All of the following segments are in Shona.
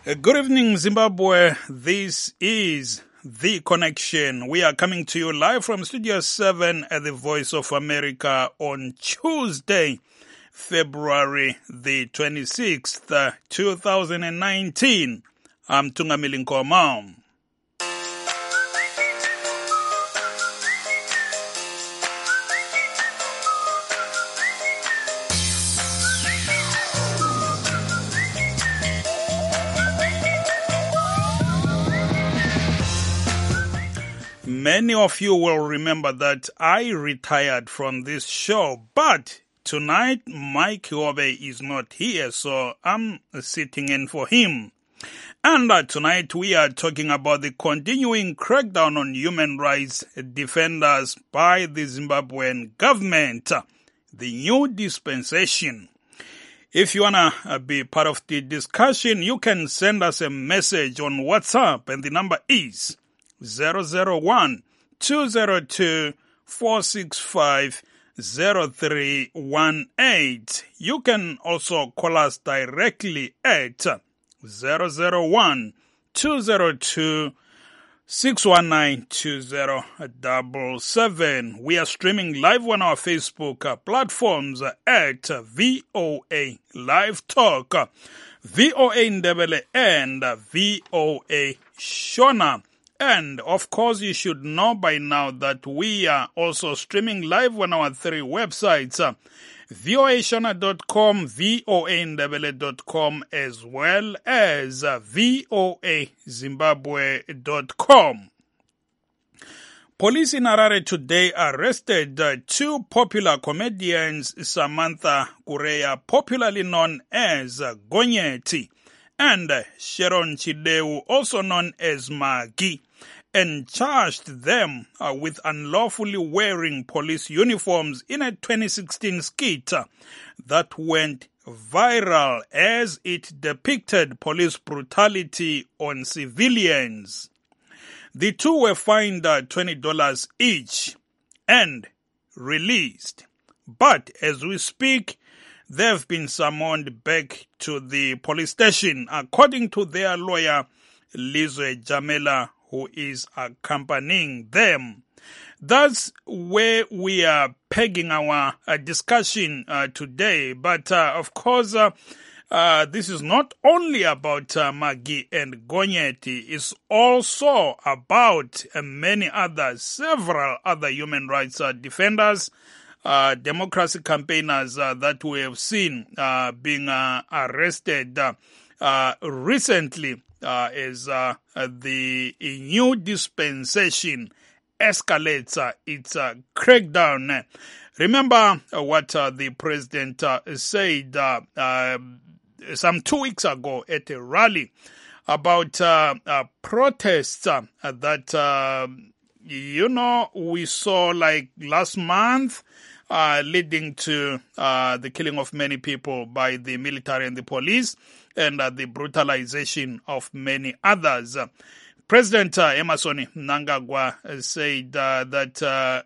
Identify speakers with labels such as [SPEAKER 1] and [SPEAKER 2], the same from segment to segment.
[SPEAKER 1] Good evening, Zimbabwe. This is The Connection. We are coming to you live from Studio 7 at the Voice of America on Tuesday, February the 26th, 2019. I'm Tungamili Nkomao. Many of you will remember that I retired from this show, but tonight Mike Hobe is not here, so I'm sitting in for him. And tonight we are talking about the continuing crackdown on human rights defenders by the Zimbabwean government, the new dispensation. If you want to be part of the discussion, you can send us a message on WhatsApp, and the number is 001-202-465-0318. You can also call us directly at 001-202-619-2077. We are streaming live on our Facebook platforms at VOA Live Talk, VOA Ndebele, and VOA Shona. And, of course, you should know by now that we are also streaming live on our three websites, voashona.com, voandebele.com, as well as voazimbabwe.com. Police in Harare today arrested two popular comedians, Samantha Kureya, popularly known as Gonyeti, and Sharon Chideu, also known as Magi, and charged them with unlawfully wearing police uniforms in a 2016 skit that went viral as it depicted police brutality on civilians. The two were fined $20 each and released. But as we speak, they've been summoned back to the police station, according to their lawyer, Lizwe Jamela, who is accompanying them. That's where we are pegging our discussion today. But, of course, this is not only about Magi and Gonyeti. It's also about several other human rights defenders, democracy campaigners that we have seen being arrested recently as the new dispensation escalates its crackdown. Remember what the president said some 2 weeks ago at a rally about protests that, we saw like last month, leading to the killing of many people by the military and the police, and the brutalization of many others. President Emmerson Mnangagwa said that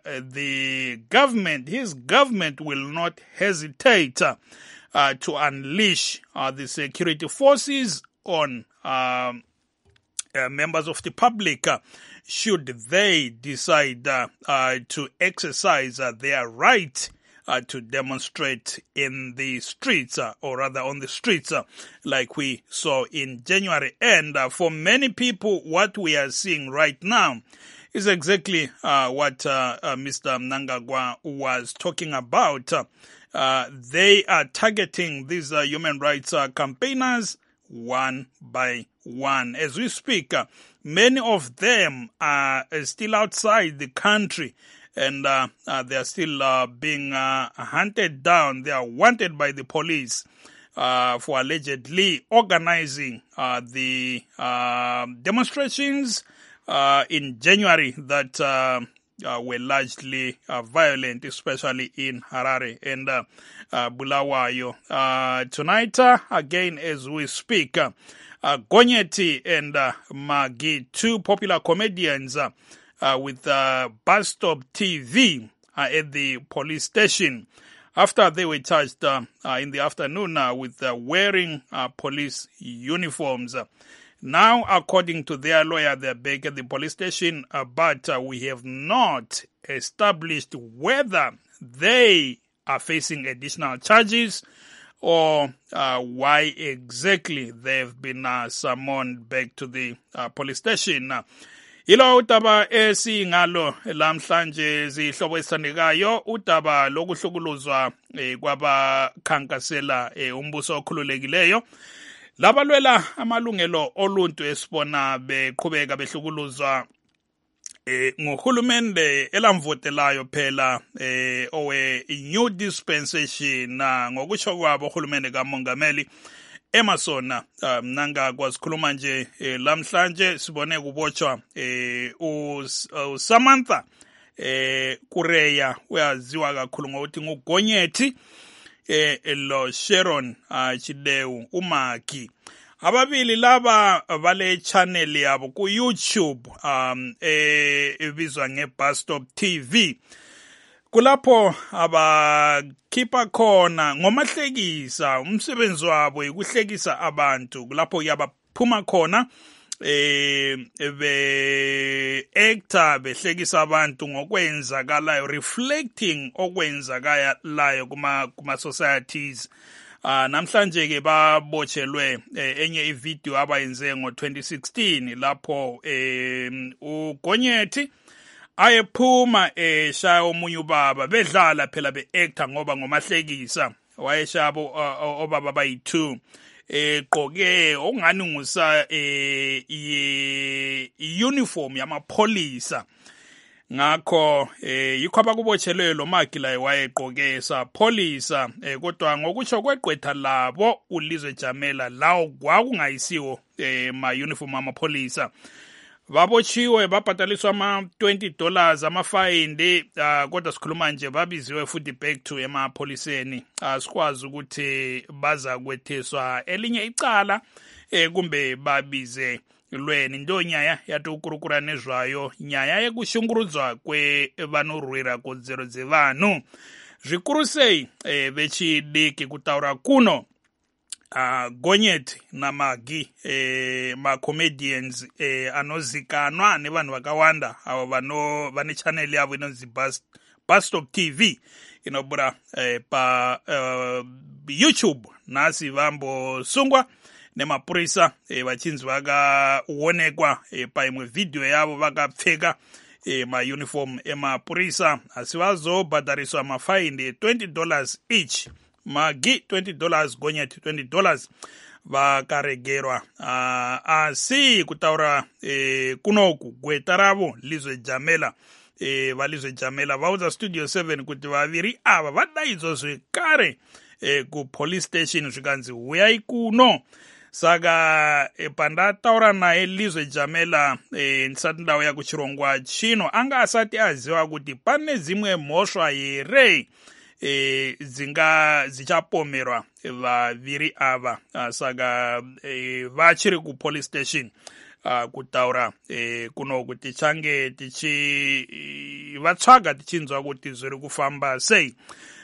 [SPEAKER 1] his government will not hesitate to unleash the security forces on members of the public should they decide to exercise their right to demonstrate in the streets, or rather on the streets, like we saw in January. And for many people, what we are seeing right now is exactly what Mr. Mnangagwa was talking about. They are targeting these human rights campaigners one by one. As we speak, many of them are still outside the country, and they are still being hunted down. They are wanted by the police for allegedly organizing the demonstrations in January that were largely violent, especially in Harare and Bulawayo. Tonight, again, as we speak, Gonyeti and Magi, two popular comedians with Bus Stop TV at the police station, after they were charged in the afternoon with wearing police uniforms. Now, according to their lawyer, they're back at the police station, but we have not established whether they are facing additional charges or why exactly they've been summoned back to the police station. Ilo udaba esingalo lamhlanje zihlobo esithandekayo udaba lokuhlukuluzwa kwabakhankasela umbuso okhululekileyo. Labalwela amalungelo oluntu esibona beqhubeka behlukuluzwa ngohulumende elamvotelayo phela owe new dispensation ngokusho kwabo uhulumende kamongameli Emerson nangakwazi khuluma nje lamhlanje sibone kubotshwa uSamantha Kureya uyaziwa kakhulu ngokuthi nguGonyethi lo Sharon Chidewu uMaki. Ababili laba bale channel yabo ku YouTube ebizwa ngeBus Stop TV. Kulapho abakhipha khona ngomahlekisa umsebenzi wabo ukuhlekisa abantu. Kulapho yabaphuma khona be-actor behlekisa abantu ngokwenzakalayo, reflecting okwenzakalayo kuma societies. Namhlanje ke babotshelwe enye ivideo abayenze ngo-2016 lapho uGonyethi ayephuma eshaya omunye ubaba bedlala phela be-actor ngoba ngomahlekisa wayeshaya obaba bayi-2 egqoke okungani ngusa i-uniform yamapholisa. Ngakho yikho abakubotshelwe lo magi la wayegqoke sapholisa kodwa ngokutsho kweqwetha labo uLizwe Jamela lawo kwakungayisiwo ma-uniform amapholisa. Babotshiwe babhataliswa ama-$20 amafayini kodwa sikhuluma nje babiziwe futhi back to emapholiseni. Sikwazi ukuthi baza kwethiswa elinye icala kumbe babize lweni ndo nyaya yatukurukura nezvayo nyaya yekushungurudzwa kwevanorwira kodzero dzevanhu. Zvikuru sei vechidiki kutaura kuno Gonyeti naMagi ma-comedians anozikanwa nevanhu vakawanda avo vane channel yavo inonzi Bus Stop TV inobuda pa YouTube. Nasi vambosungwa nemapurisa vachinzi vakaonekwa paimwe video yavo vakapfeka ma-uniform emapurisa asi vazobhadhariswa mafaini $20 each. Magi $20, Gonyeti $20 vakaregerwa. Asi kutaura kunoku gweta ravo Lizwe Jamela vaLizwe Jamela vauza Studio 7 kuti vaviri ava vadaidzwa zvekare ku police station zvikanzi huyai kuno. Saka pandataura naye Lizwe Jamela ndisati ndauya kuchirongwa chino anga asati aziva kuti pane dzimwe mhosva here dzichapomerwa vaviri ava. Saka vachiri ku police station kutaura kuno kuti change vatsvaga tichinzwa kuti zviri kufamba sei.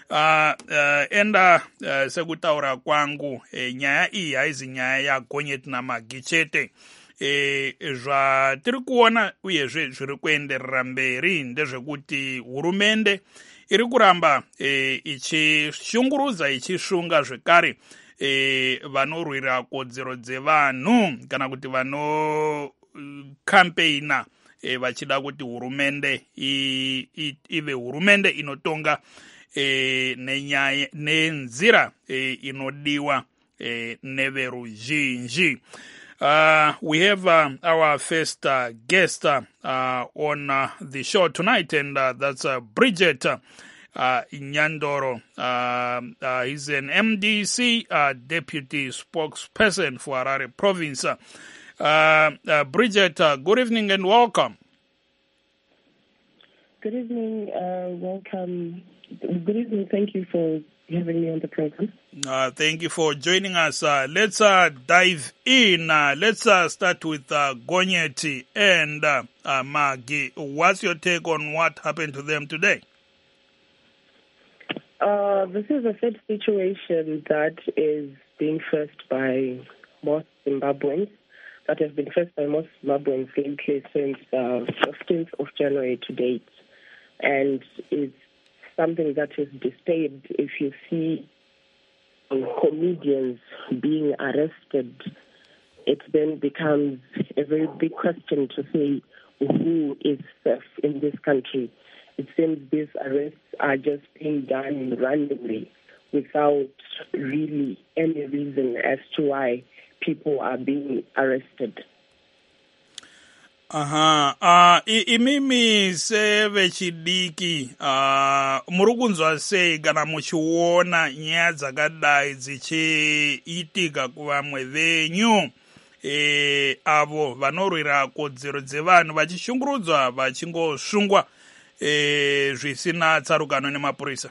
[SPEAKER 1] Enda sekutaura kwangu nyaya iyi haizi nyaya yaGonyeti naMagi chete. Zvatiri kuona uyezve zviri kuenderera mberi ndezvekuti hurumende iri kuramba ichishungurudza ichishunga zvekare vanorwira kodzero dzevanhu kana kuti vanokampeina vachida kuti hurumende ive hurumende inotonga nenzira inodiwa neveruzhinji. We have our first guest on the show tonight, and that's Bridget Nyandoro. He's an MDC deputy spokesperson for Harare province. Bridget, good evening and welcome.
[SPEAKER 2] Good evening, welcome. Good evening, thank you for having me on the program.
[SPEAKER 1] Thank you for joining us. Let's dive in. Let's start with Gonyeti and Magi. What's your take on what happened to them today?
[SPEAKER 2] This is a sad situation that is being faced by most Zimbabweans, that has been faced by most Zimbabweans lately since 15th of January to date. And it's something that is disturbed if you see comedians being arrested. It then becomes a very big question to say who is safe in this country. It seems these arrests are just being done randomly without really any reason as to why people are being arrested.
[SPEAKER 1] Imimi sevechidiki muri kunzwa sei kana muchiona nyaya dzakadai dzichiitika kuvamwe venyu avo vanorwira kodzero dzevanhu vachishungurudzwa vachingosungwa zvisina tsarukano nemapurisa?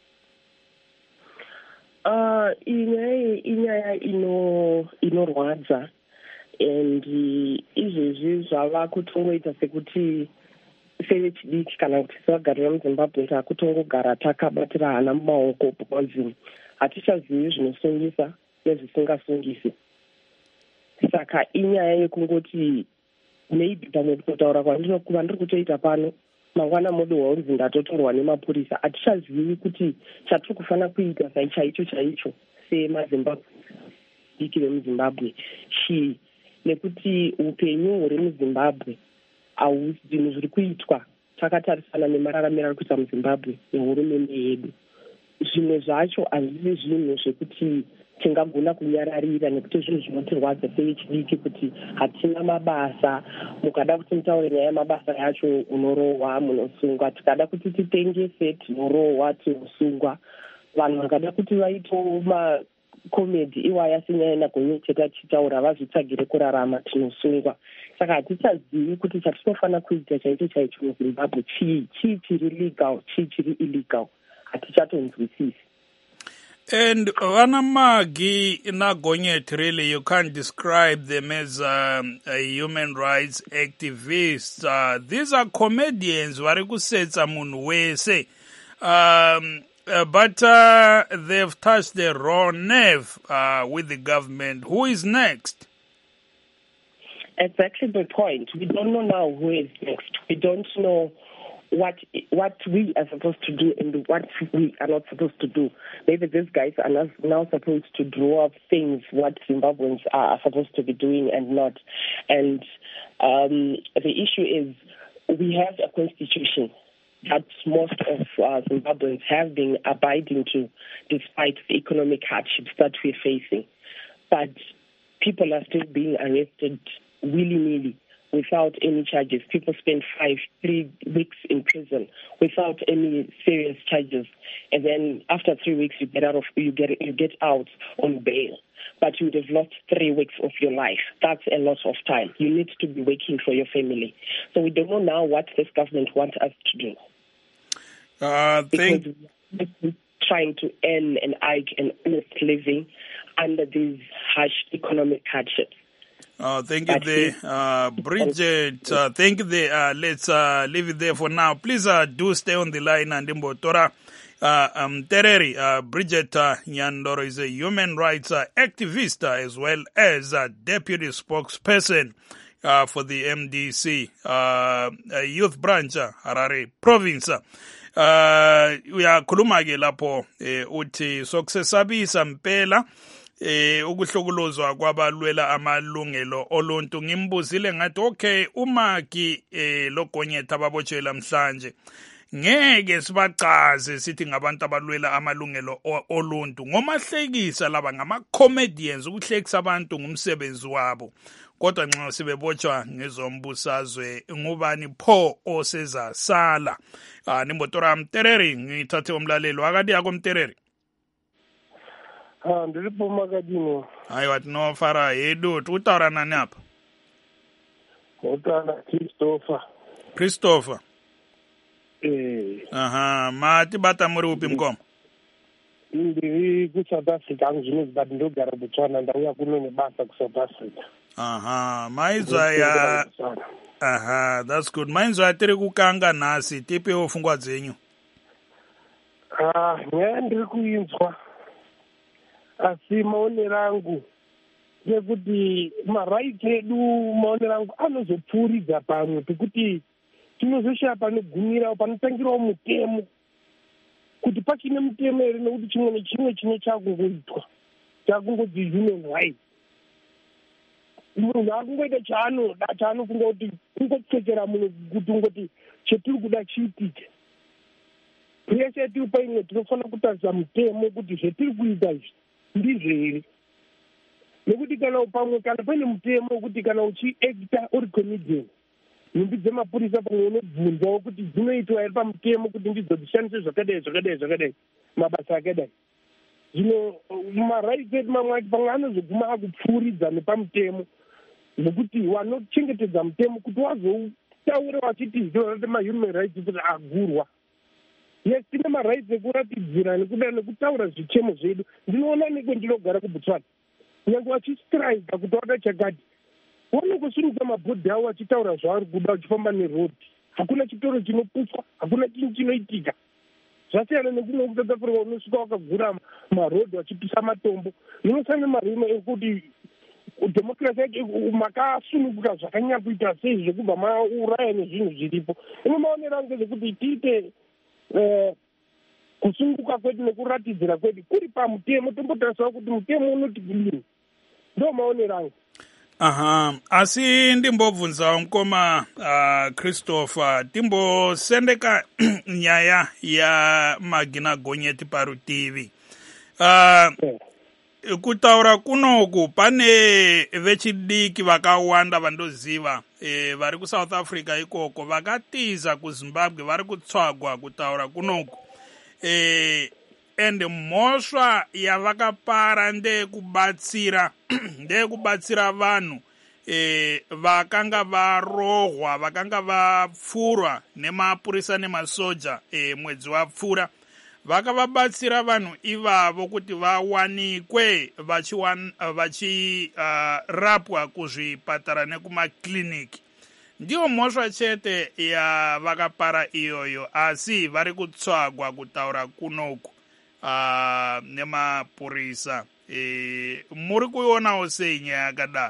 [SPEAKER 2] Inyaya inorwadza and izvezvi zvava kutongoita sekuti sevechidiki kana kuti sevagarira muzimbabwe takutongogara takabatira hana mumaoko because hatichazivi zvinosungisa nezvisingasungisi. Saka inyaya yekungoti maybe pamwe kutotaura kwandinokuva ndiri kutoita pano mangwana modo waunzi ndatotorwa nemapurisa, hatichazivi kuti chatiri kufanira kuita chaicho semazimbabwe diki vemuzimbabwe chii, nekuti upenyu huri muzimbabwe zvinhu zviri kuitwa takatarisana nemararamiro ari kuita muzimbabwe nehurumende yedu. Zvimwe zvacho hazvisi zvinhu zvekuti tingagona kunyararira nekuti zvinhu zvinotirwadza sevechidiki kuti hatina mabasa. Mukada kuti mutaure nyaya yamabasa yacho unorohwa, munosungwa. Tikada kuti titengese tinorohwa, tinosungwa. Vanhu vakada kuti vaitewo makomedi iwaya senyaya nagonyecheta tichitaura vazvitsvagire kurarama, tinosungwa. Saka hatichazivi kuti chatinofanira kuita chaicho muzimbabwe chii chiri legal, chii chiri illegal. Hatichatonzwisisi.
[SPEAKER 1] And Vanamagi Nagonyet, really, you can't describe them as human rights activists. These are comedians, varikusetsa munhu wese. But they've touched the raw nerve with the government. Who is next?
[SPEAKER 2] Exactly the point. We don't know now who is next. We don't know what we are supposed to do and what we are not supposed to do. Maybe these guys are now supposed to draw up things what Zimbabweans are supposed to be doing and not. And the issue is we have a constitution that most of Zimbabweans have been abiding to despite the economic hardships that we're facing. But people are still being arrested willy-nilly without any charges. People spend 3 weeks in prison without any serious charges, and then after 3 weeks you get out on bail. But you would have lost 3 weeks of your life. That's a lot of time. You need to be working for your family. So we don't know now what this government wants us to do. Because we're trying to earn an honest living under these harsh economic hardships.
[SPEAKER 1] Thank you there, Bridget. Thank you there. Let's leave it there for now. Please do stay on the line. And Mbotora Tereri, Bridget Nyandoro is a human rights activist as well as a deputy spokesperson for the MDC youth branch Harare province. Uyakhuluma ke lapho uthi sokusesabisa mpela ukuhlokolozwa kwabalwela amalungelo oluntu. Ngimbuzile ngathi okay, umaki logonyetha ababotshelwa namhlanje ngeke sibachaze sithi ngabantu abalwela amalungelo oluntu, ngomahlekisa laba ngama-comedians, ukuhlekisa abantu ngumsebenzi wabo. Kodwa nxa sibebotshwa ngezombusazwe ngubani pho osezasala? Nimbotora Mtereri, ngithathe umlalelo akadi yakho Mtereri.
[SPEAKER 3] Ndiripo Makadini.
[SPEAKER 1] Hayi wathi no fara yedu utaura nani hapa?
[SPEAKER 3] Utaura Christopher.
[SPEAKER 1] Aha, mati bata muri upi mkomo?
[SPEAKER 3] Ndiri ku-South Africa angizvino but ndogara Botswana ndauya kuno nebasa ku-South Africa.
[SPEAKER 1] Aha, maizwa ya aha, that's good. Maizwa tiri kukanga nasi tipe ofungwa dzenyu.
[SPEAKER 3] nyaya ndiri kuinzwa, asi maonero angu ngekuti maraiti edu, maonero angu anozopfuuridza pamwe pekuti tinozosvika panogumira panotangirawo mutemo, kuti pachine mutemo here, nekuti chimwe nechimwe chine chakungoitwa chakungodzi human rights. Munhu akungoita chaanoda, chaanofunga kuti kungopfekera munhu kuti ungoti chetiri kuda chiitike. Pese tiri paimwe tinofanira kutarisa mutemo kuti zvetiri kuita izvi ndizvo here, nekuti kana pamwe kana paine mutemo wekuti kana uchiekta uri comedian, nhumbi dzemapurisa pamwe unobvunzawo kuti dzinoitwa here pamutemo kuti ndidzo dzishandise zvakadai zvakadai zvakadai mabasa akadai. Zvino maraits edu mamwe acho pamwe anozoguma akupfuuridza nepamutemo, nekuti wanochengetedza mutemo kuti wazotaura wachiti ndorati mahuman rights kuti agurwa. Yes, tine maraits ekuratidzira nekuda nekutaura zvichemo zvedu. Ndinoona nekwe ndinogara kuBotswana, nyange wachistrika kuti wada chakati, wanokusunudza mabhodhi avo achitaura zvavari kuda uchifamba nerodhi. Hakuna chitoro chinoputswa, hakuna chinhu chinoitika. Zvasiyana nekumwe kuSouth Africa unosvika wakagura marodhi wachipisa matombo. Unosanga marume ekuti dhemokirasi yacho makasununguka zvakanyanya kuita sei zvekubva mauraya nezvinhu zviripo. Ino maonero angu ngezvekuti tiite kusununguka kwedu nekuratidzira kwedu kuri pamutemo, tombotarisawo kuti mutemo unoti kudini. Ndo maonero angu.
[SPEAKER 1] Asi ndimbobvunzawo mukoma Christopher, timbosendeka nyaya yaMagina Gonyeti parutivi. Kutaura kunoku pane vechidiki vakawanda vandoziva vari kuSouth Africa ikoko vakatiza kuZimbabwe vari kutsvagwa kutaura kunoku. Ende mhosva yavakapara ndeyekubatsira vanhu vakanga varohwa, vakanga vapfurwa nemapurisa nemasoja mwedzi wapfura. Vakavabatsira vanhu ivavo kuti vawanikwe vachirapwa kuzvipatara nekumakliniki. Ndiyo mhosva chete yavakapara iyoyo, asi vari kutsvagwa kutaura kunoku nemapurisa. Muri kuionawo sei nyaya yakadaro?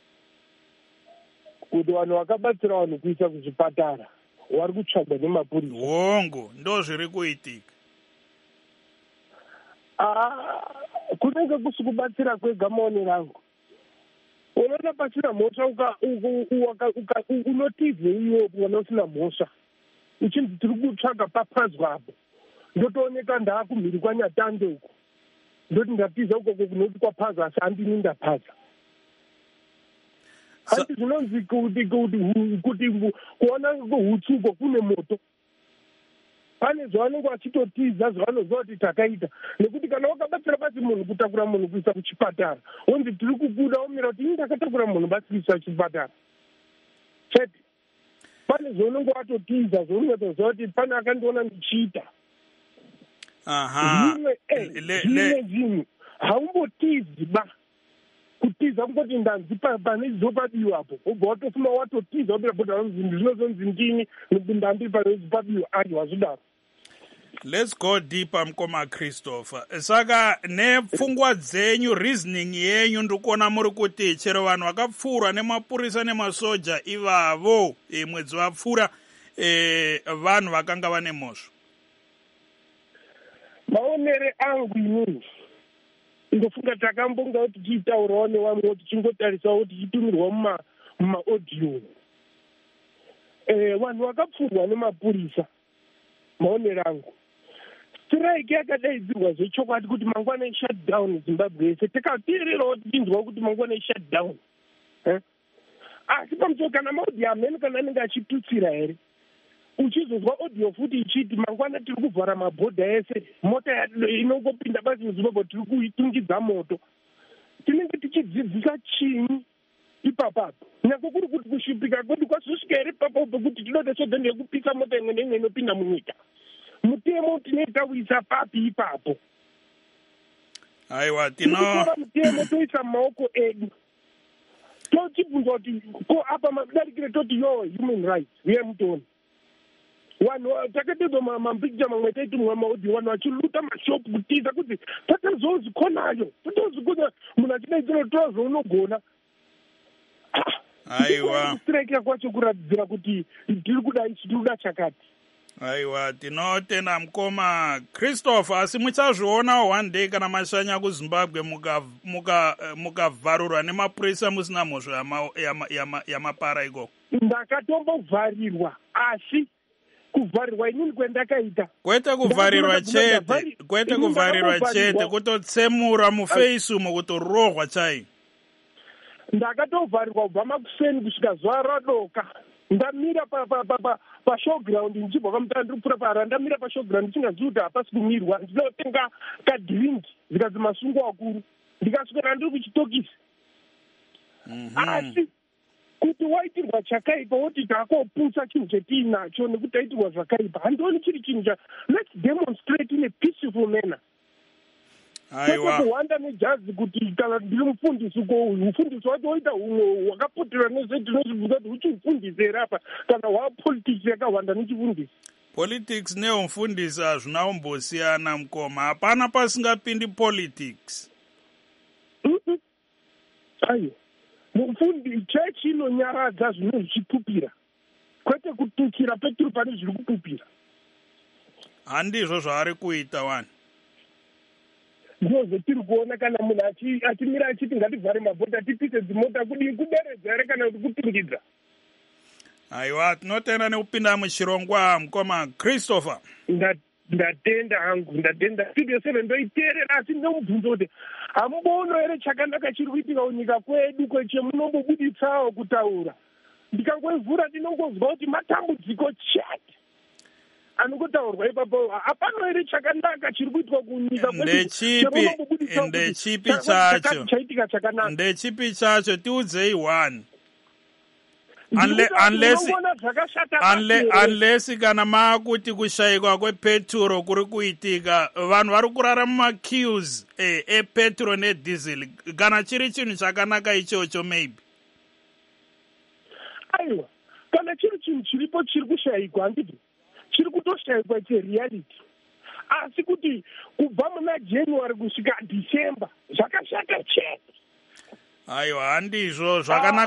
[SPEAKER 3] Kuti vanhu vakabatsira vanhu kuisa kuzvipatara vari kutsvagwa nemapurisa?
[SPEAKER 1] Hongu, ndo zviri kuitika.
[SPEAKER 3] Kunenge kusi kubatsira kwega maonero angu. Unoona pasina mhosva unotize iwe kana usina mhosva uchinzi tiri kutsvaga papazwa apo, ndotooneka ndaakumhiri kwaNyatande uko, ndoti ndatiza ukoko kunoti kwapaza, asi handini ndapaza. Handi zvinonzi kuti kuona hutsuko kune moto. Pane zvavanenge vachitotiza zvavanoziva kuti takaita, nekuti kana wakabatsira basi munhu kutakura munhu kuisa kuchipatara, wonzi tiri kubuda womira kuti ndakatakura munhu basi kuisa kuchipatara chete. Pane zvaunenge watotiza zvaunatoziva kuti pane akandiona ndichiita. Zvimwe zvinhu haumbotizi ba, kutiza kungoti ndanzi pane zopadiwa apo, wobva watofuma watotiza wapira bhodha zvinozonzi ndini ndandiri pane zopadiwa ari wazvidaro.
[SPEAKER 1] Let's go deeper mkoma Christopher. Saka nepfungwa dzenyu, reasoning yenyu ndikuona muri kuti chero vanhu vakapfurwa nemapurisa nemasoja ivavo mwedzi wapfura vanhu vakanga vane mhosva.
[SPEAKER 3] Maonere angu inini ndofunga takambonga kuti tiitaurawo nevamwe kuti tingotarisawo kuti chitumirwa mumaaudio. Vanhu vakapfurwa nemapurisa, maonero angu strike yakadaidzirwa zvechokwadi kuti mangwana shutdown Zimbabwe yese, takateererawo tichinzwa kuti mangwana shutdown. Asi pamusoro kana maaudio amene kana anenge achitutsira here, uchizozwa audio futi ichiti mangwana tiri kuvhara mabhodha ese, mota inongopinda basi muZimbabwe tiri kuitungidza moto. Tinenge tichidzidzisa chinyi ipapapo? Nyangwe kuri kuti kushupika kwedu kwazosvika here papo pekuti tinoda sodha ndekupisa mota imwe neimwe inopinda munyika. Mutemo tinoita kuisa papi ipapo?
[SPEAKER 1] Aiwa,
[SPEAKER 3] tinotora mutemo toisa mumaoko edu, tochibvunza kuti ko apa madarikire toti yo human rights uye mutoni. vanhu takatedza mampikicha mamwe taiti mwamaudi vanhu vachiluta mashopu kutiza kuti tatazozikonayo tatozikona munhu achidaidzira tora zvaunogona.
[SPEAKER 1] Aiwa.
[SPEAKER 3] Kusirekera kwacho kuratidzira kuti tiri kuda isu tiri kuda chakati.
[SPEAKER 1] Aiwa, tinotenda mukoma Christopher, asi muchazviona one day kana mashanya kuZimbabwe mukavharurwa nemapurisa musina mhosvo yamapara iko.
[SPEAKER 3] Ndakatombovharirwa asi kuvharirwa inini kwendakaita
[SPEAKER 1] kwete kuvharirwa chete kutotsemura mufeisi umo kutorohwa chai.
[SPEAKER 3] Ndakatovharirwa kubva makuseni kusvika zuva radoka. Ndamira pashowground ndichibva pamutana ndiri kupfuura para ndamira pashowground ndichingazivi kuti hapasi kumirwa ndinotenga kadhiringi zvikadzi masungo akuru ndikasvikana ndiri kuchitokisi. Asi kuti waitirwa chakaipa woti takopusa chinhu chetiinacho nekuti taitirwa zvakaipa handioni chiri chinhu let's demonstrate in a peaceful manner.
[SPEAKER 1] Aiwa.
[SPEAKER 3] Kuhwanda nejazi kuti kana ndiri mufundisi mufundisi wacho woita humwe hwakapotera nezvetinozvibvunza kuti uchimufundisi here apa kana hwapolitics yakahwanda nechifundisi.
[SPEAKER 1] Politics neumfundisi hazvina umbosiyana mukoma, hapana pasingapindi politics.
[SPEAKER 3] Aiyo mufundi church inonyaradza zvine zvichipupira kwete kutukira peturu pane zviri kupupira.
[SPEAKER 1] Handizvo zvaari kuita wani.
[SPEAKER 3] Ndozvetiri kuona kana munhu achimira achiti ngativhare mabhodha tipise dzimota kudii kuderedza here kana kuti kutungidza.
[SPEAKER 1] Aiwa, tinotenda nekupinda muchirongwa mukoma Christopher.
[SPEAKER 3] Ndatenda hangu ndatenda studio 7 ndoiteerera asi ndinobvunza kuti hamubono here chakanaka chiri kuitika kunyika kwedu kwechemunombobuditsawo kutaura. Ndikangoivhura ndinongozwa kuti matambudziko chete anogotaurwa ipapo. Hapana here chakanaka chiri kuitwa kunyika
[SPEAKER 1] ndechipi chacho
[SPEAKER 3] chaitika chakanaka.
[SPEAKER 1] Ndechipi chacho tiudzei one. Unless kana makuti kushayikwa kwepeturo kuri kuitika vanhu vari kurara mumaqueues epeturo nedhizili kana chiri chinhu chakanaka ichocho maybe.
[SPEAKER 3] Aiwa, kana chiri chinhu chiripo chiri kushayikwa handiti chiri kutoshayikwa chereality. Asi kuti kubva muna January kusvika December zvakashata chete.
[SPEAKER 1] Aiwa, handizvo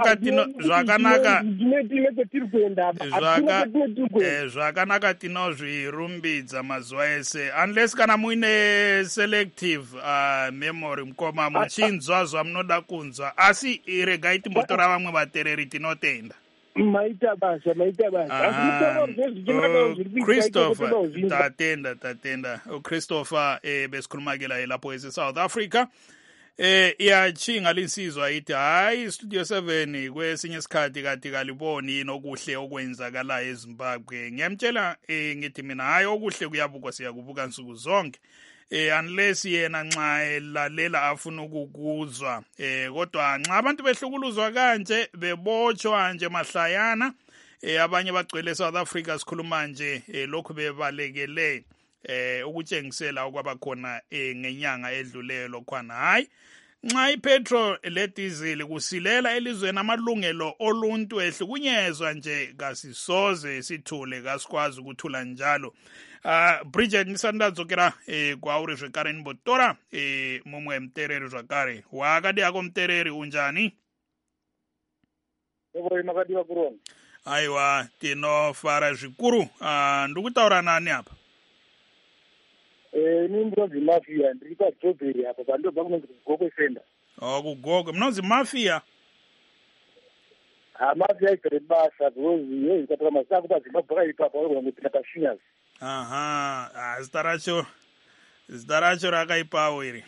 [SPEAKER 1] zvakanaka tinozvirumbidza mazuva ese unless kana muine selective memory mukoma muchinzwa zvamunoda kunzwa, asi regai timbotora vamwe vatereri tinotenda.
[SPEAKER 3] Maita basa.
[SPEAKER 1] Christopher, tatenda. Christopher besikhulumake lapho eSouth Africa. Iyachinga linsizwa ithi hayi Studio 7 kwesinye isikhathi kati kaliboni yini okuhle okwenzakala eZimbabwe. Ngiyamtshela ngithi mina hayi okuhle kuyabukwa siyakubuka nsuku zonke. Unless yena nxa elalela afuna ukukuzwa. Kodwa nxa abantu behlukuluzwa kanje bebotshwa nje mahlayana abanye bagcwele eSouth Africa sikhuluma nje lokhu bebalekele ukutshengisela okwabakhona ngenyanga edluleyo lokhwana hayi nxa ipetrol ledizili kusilela elizweni amalungelo oluntu ehlukunyezwa nje kasisoze sithule kasikwazi ukuthula njalo. Bridget nisandadzokera kwauri zvekare nimbotora mumwe mtereri zvakare wakadi yako mtereri unjani?
[SPEAKER 4] Makadiwa kurona.
[SPEAKER 1] Aiwa, tinofara zvikuru. Ndikutaura nani apa?
[SPEAKER 4] Ini ndinonzi Mafia, ndiri paJobheri apa pandobva kunonzi kuGogwe Center.
[SPEAKER 1] KuGogwe, munonzi Mafia?
[SPEAKER 4] Mafia igere basa because ikataka masako paZimbabwe akaipa ngopinda pashinyas.
[SPEAKER 1] Zita racho rakaipawo iri.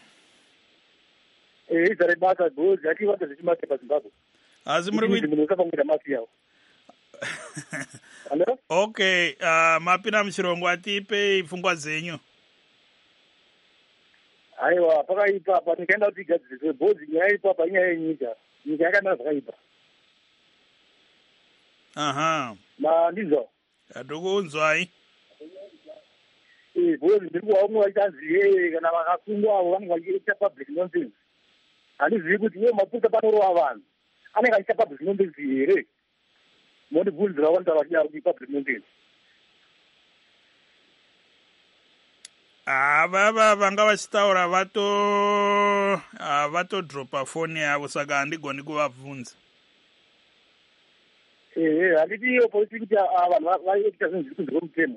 [SPEAKER 4] Igere basa because yachiwanda zvichimake paZimbabwe.
[SPEAKER 1] Asi muri kuita
[SPEAKER 4] munhu Mafia. Hello?
[SPEAKER 1] Okay, mapina muchirongo atipe pfungwa dzenyu.
[SPEAKER 4] Aiwa, pakaipa apa ndikaenda kuti igadziriswe bhodzi nyaya ipa panyaya yenyika yakanaka zvakaipa.
[SPEAKER 1] Ndizvo ndikuunzwai.
[SPEAKER 4] Bhodzi ndiri kuva umwe vachanzi kana vakasungwa avo vanenge vachiita public nonsense. Handizivi kuti iwe maputa panorova vanhu anenge achiita public nonsense here. Mondibvunzira vanhu vachidaro kuti public nonsense.
[SPEAKER 1] vava vanga vachitaura vatodropa foni yavo saka handigoni kuvabvunza.
[SPEAKER 4] Handitiyo polisi kuti vanhu vaita zvinhu zviri kunze kwemutemo.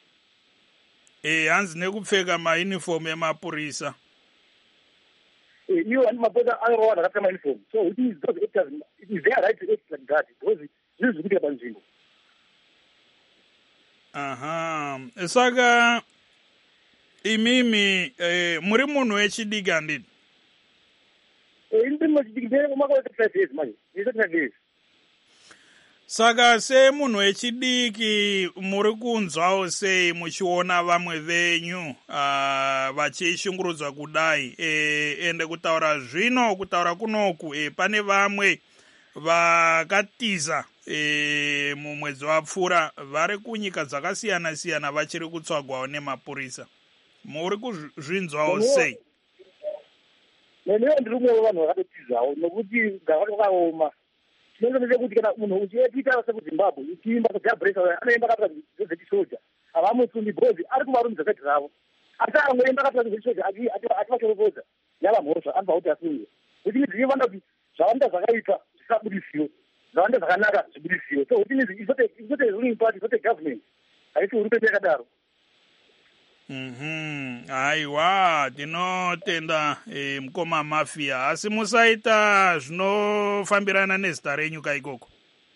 [SPEAKER 1] Hanzi nekupfeka mauniform emapurisa.
[SPEAKER 4] Iwo handi mapurisa anorova zvakapfeka mauniform. So it is those actors, it is their right to act like that because zvinhu zviri kuitika panzvimbo.
[SPEAKER 1] Aha, saka imimi muri munhu wechidiki handidi?
[SPEAKER 4] Ini ndiri wechidiki ndemakore 35 years manje. Ndiri 35 years.
[SPEAKER 1] Saka semunhu wechidiki muri kunzwawo sei muchiona vamwe venyu vachishungurudzwa kudai ende kutaura zvino kutaura kunoku pane vamwe vakatiza mumwedzi wapfuura vari kunyika dzakasiyana siyana vachiri kutsvagwawo nemapurisa. Muri kuzvinzwawo sei?
[SPEAKER 4] Nenewo ndiri umwe wevanhu vakatotizawo nokuti gava rakaoma. Chinongoita kuti kana munhu uchipita sekuzimbabwe uchiimba kujabresa anoimba kapita zvechisoja havamutsungi because ari kuvarumidza zvedhi ravo asi amweimba kapita zvechisoja ativachorokodza yava mhosva anobva kuti asunge which means ivanda kuti zvawanda zvakaitwa zvisabudisiwe zvawanda zvakanaka zvibudisiwe so which means it's not a ruling party, it's not a government, haisi hurumende yakadaro.
[SPEAKER 1] Aiwa, tinotenda mukoma mafia asi musaita zvinofambirana nezita renyu kaikoko.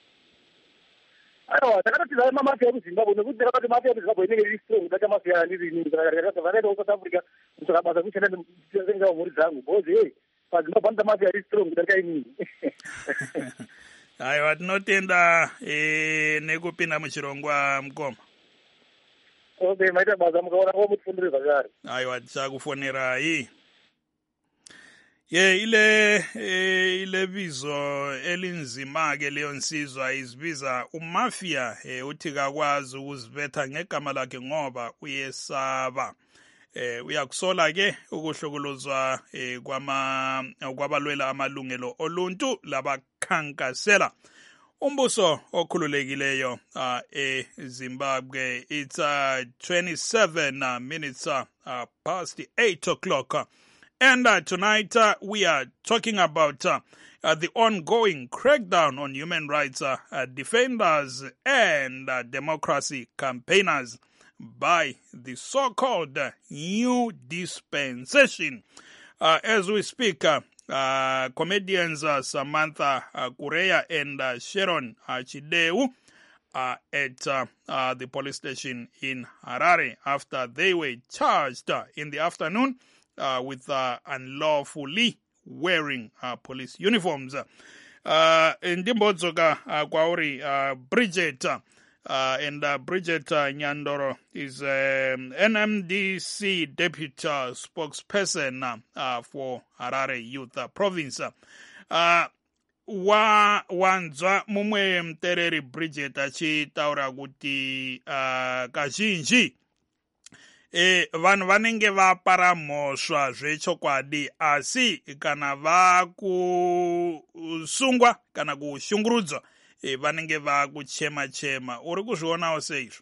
[SPEAKER 4] Aiwa, takatotiza mamafia kuzimbabwe nokuti takati mafia kuzimbabwe inenge iri strong data mafia ndiri vakaenda South Africa kutsvaka basa kushanda ndenga mhuri dzangu because pazimbabwe anoda mafia iri strong data inini.
[SPEAKER 1] Aiwa, tinotenda nekupinda muchirongwa mukoma.
[SPEAKER 4] Okay, maita basa mukaona ko mutfundire zvakare.
[SPEAKER 1] Aiwa, tichakufonerai. Ile bizo elinzima ke leyo nsizwa izibiza umafia uthi kakwazi ukuzibetha ngegama lakhe ngoba uyesaba. Uyakusola ke ukuhlukuluzwa kwabalwela amalungelo oluntu labakhankasela umbuso okhululekileyo eZimbabwe. It's 27 minutes past 8 o'clock. And tonight we are talking about the ongoing crackdown on human rights defenders and democracy campaigners by the so-called New Dispensation. As we speak, comedians Samantha Kureya and Sharon Chideu are at the police station in Harare after they were charged in the afternoon with unlawfully wearing police uniforms. Ndimbodzoka kwauri Bridget and Bridget Nyandoro is NMDC deputy spokesperson for Harare Youth Province. Wanzwa mumwe mtereri Bridget achitaura kuti kazhinji vanhu vanenge vapara mhosva zvechokwadi asi kana vakusungwa kana kushungurudzwa vanenge vakuchema-chema. Uri kuzvionawo seizvo?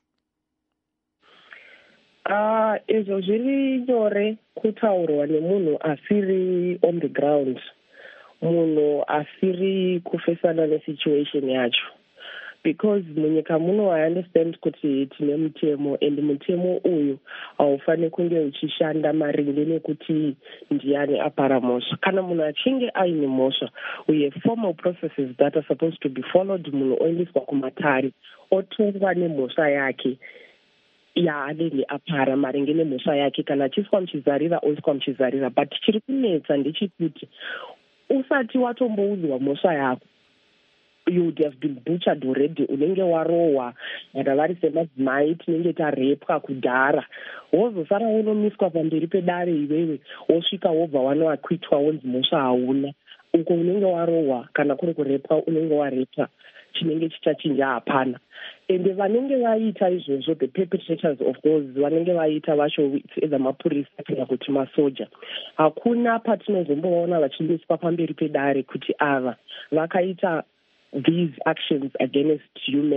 [SPEAKER 2] Izvo zviri nyore kutaurwa nemunhu asiri on the ground, munhu asiri kufesana nesituation yacho. Because munyika muno I understand kuti tine mutemo and mutemo uyu haufani kunge uchishanda maringe nekuti ndiani apara mhosva. Kana munhu achinge aine mhosva, we have formal processes that are supposed to be followed. Munhu oendeswa kumatare otongwa nemhosva yake yaanenge apara maringe nemhosva yake. Kana achiiswa muchizarira oiswa muchizarira. But chiri kunetsa ndechekuti usati watomboudzwa mhosva yako, you would have been butchered already. Unenge warohwa kana vari semadzimai tinenge tarepwa kudhara, wozosara unomiswa pamberi pedare iwewe, wosvika wobva wanoakwitwa wonzi mhosva hauna. Uko unenge warohwa kana kuri kurepwa unenge warepwa, chinenge chichachinja hapana. Ende vanenge vaita izvozvo, the perpetrators of those vanenge vaita vacho either mapurisa kana kuti masoja, hakuna patinozombovaona vachindiswa pamberi pedare kuti ava vakaita these actions against humans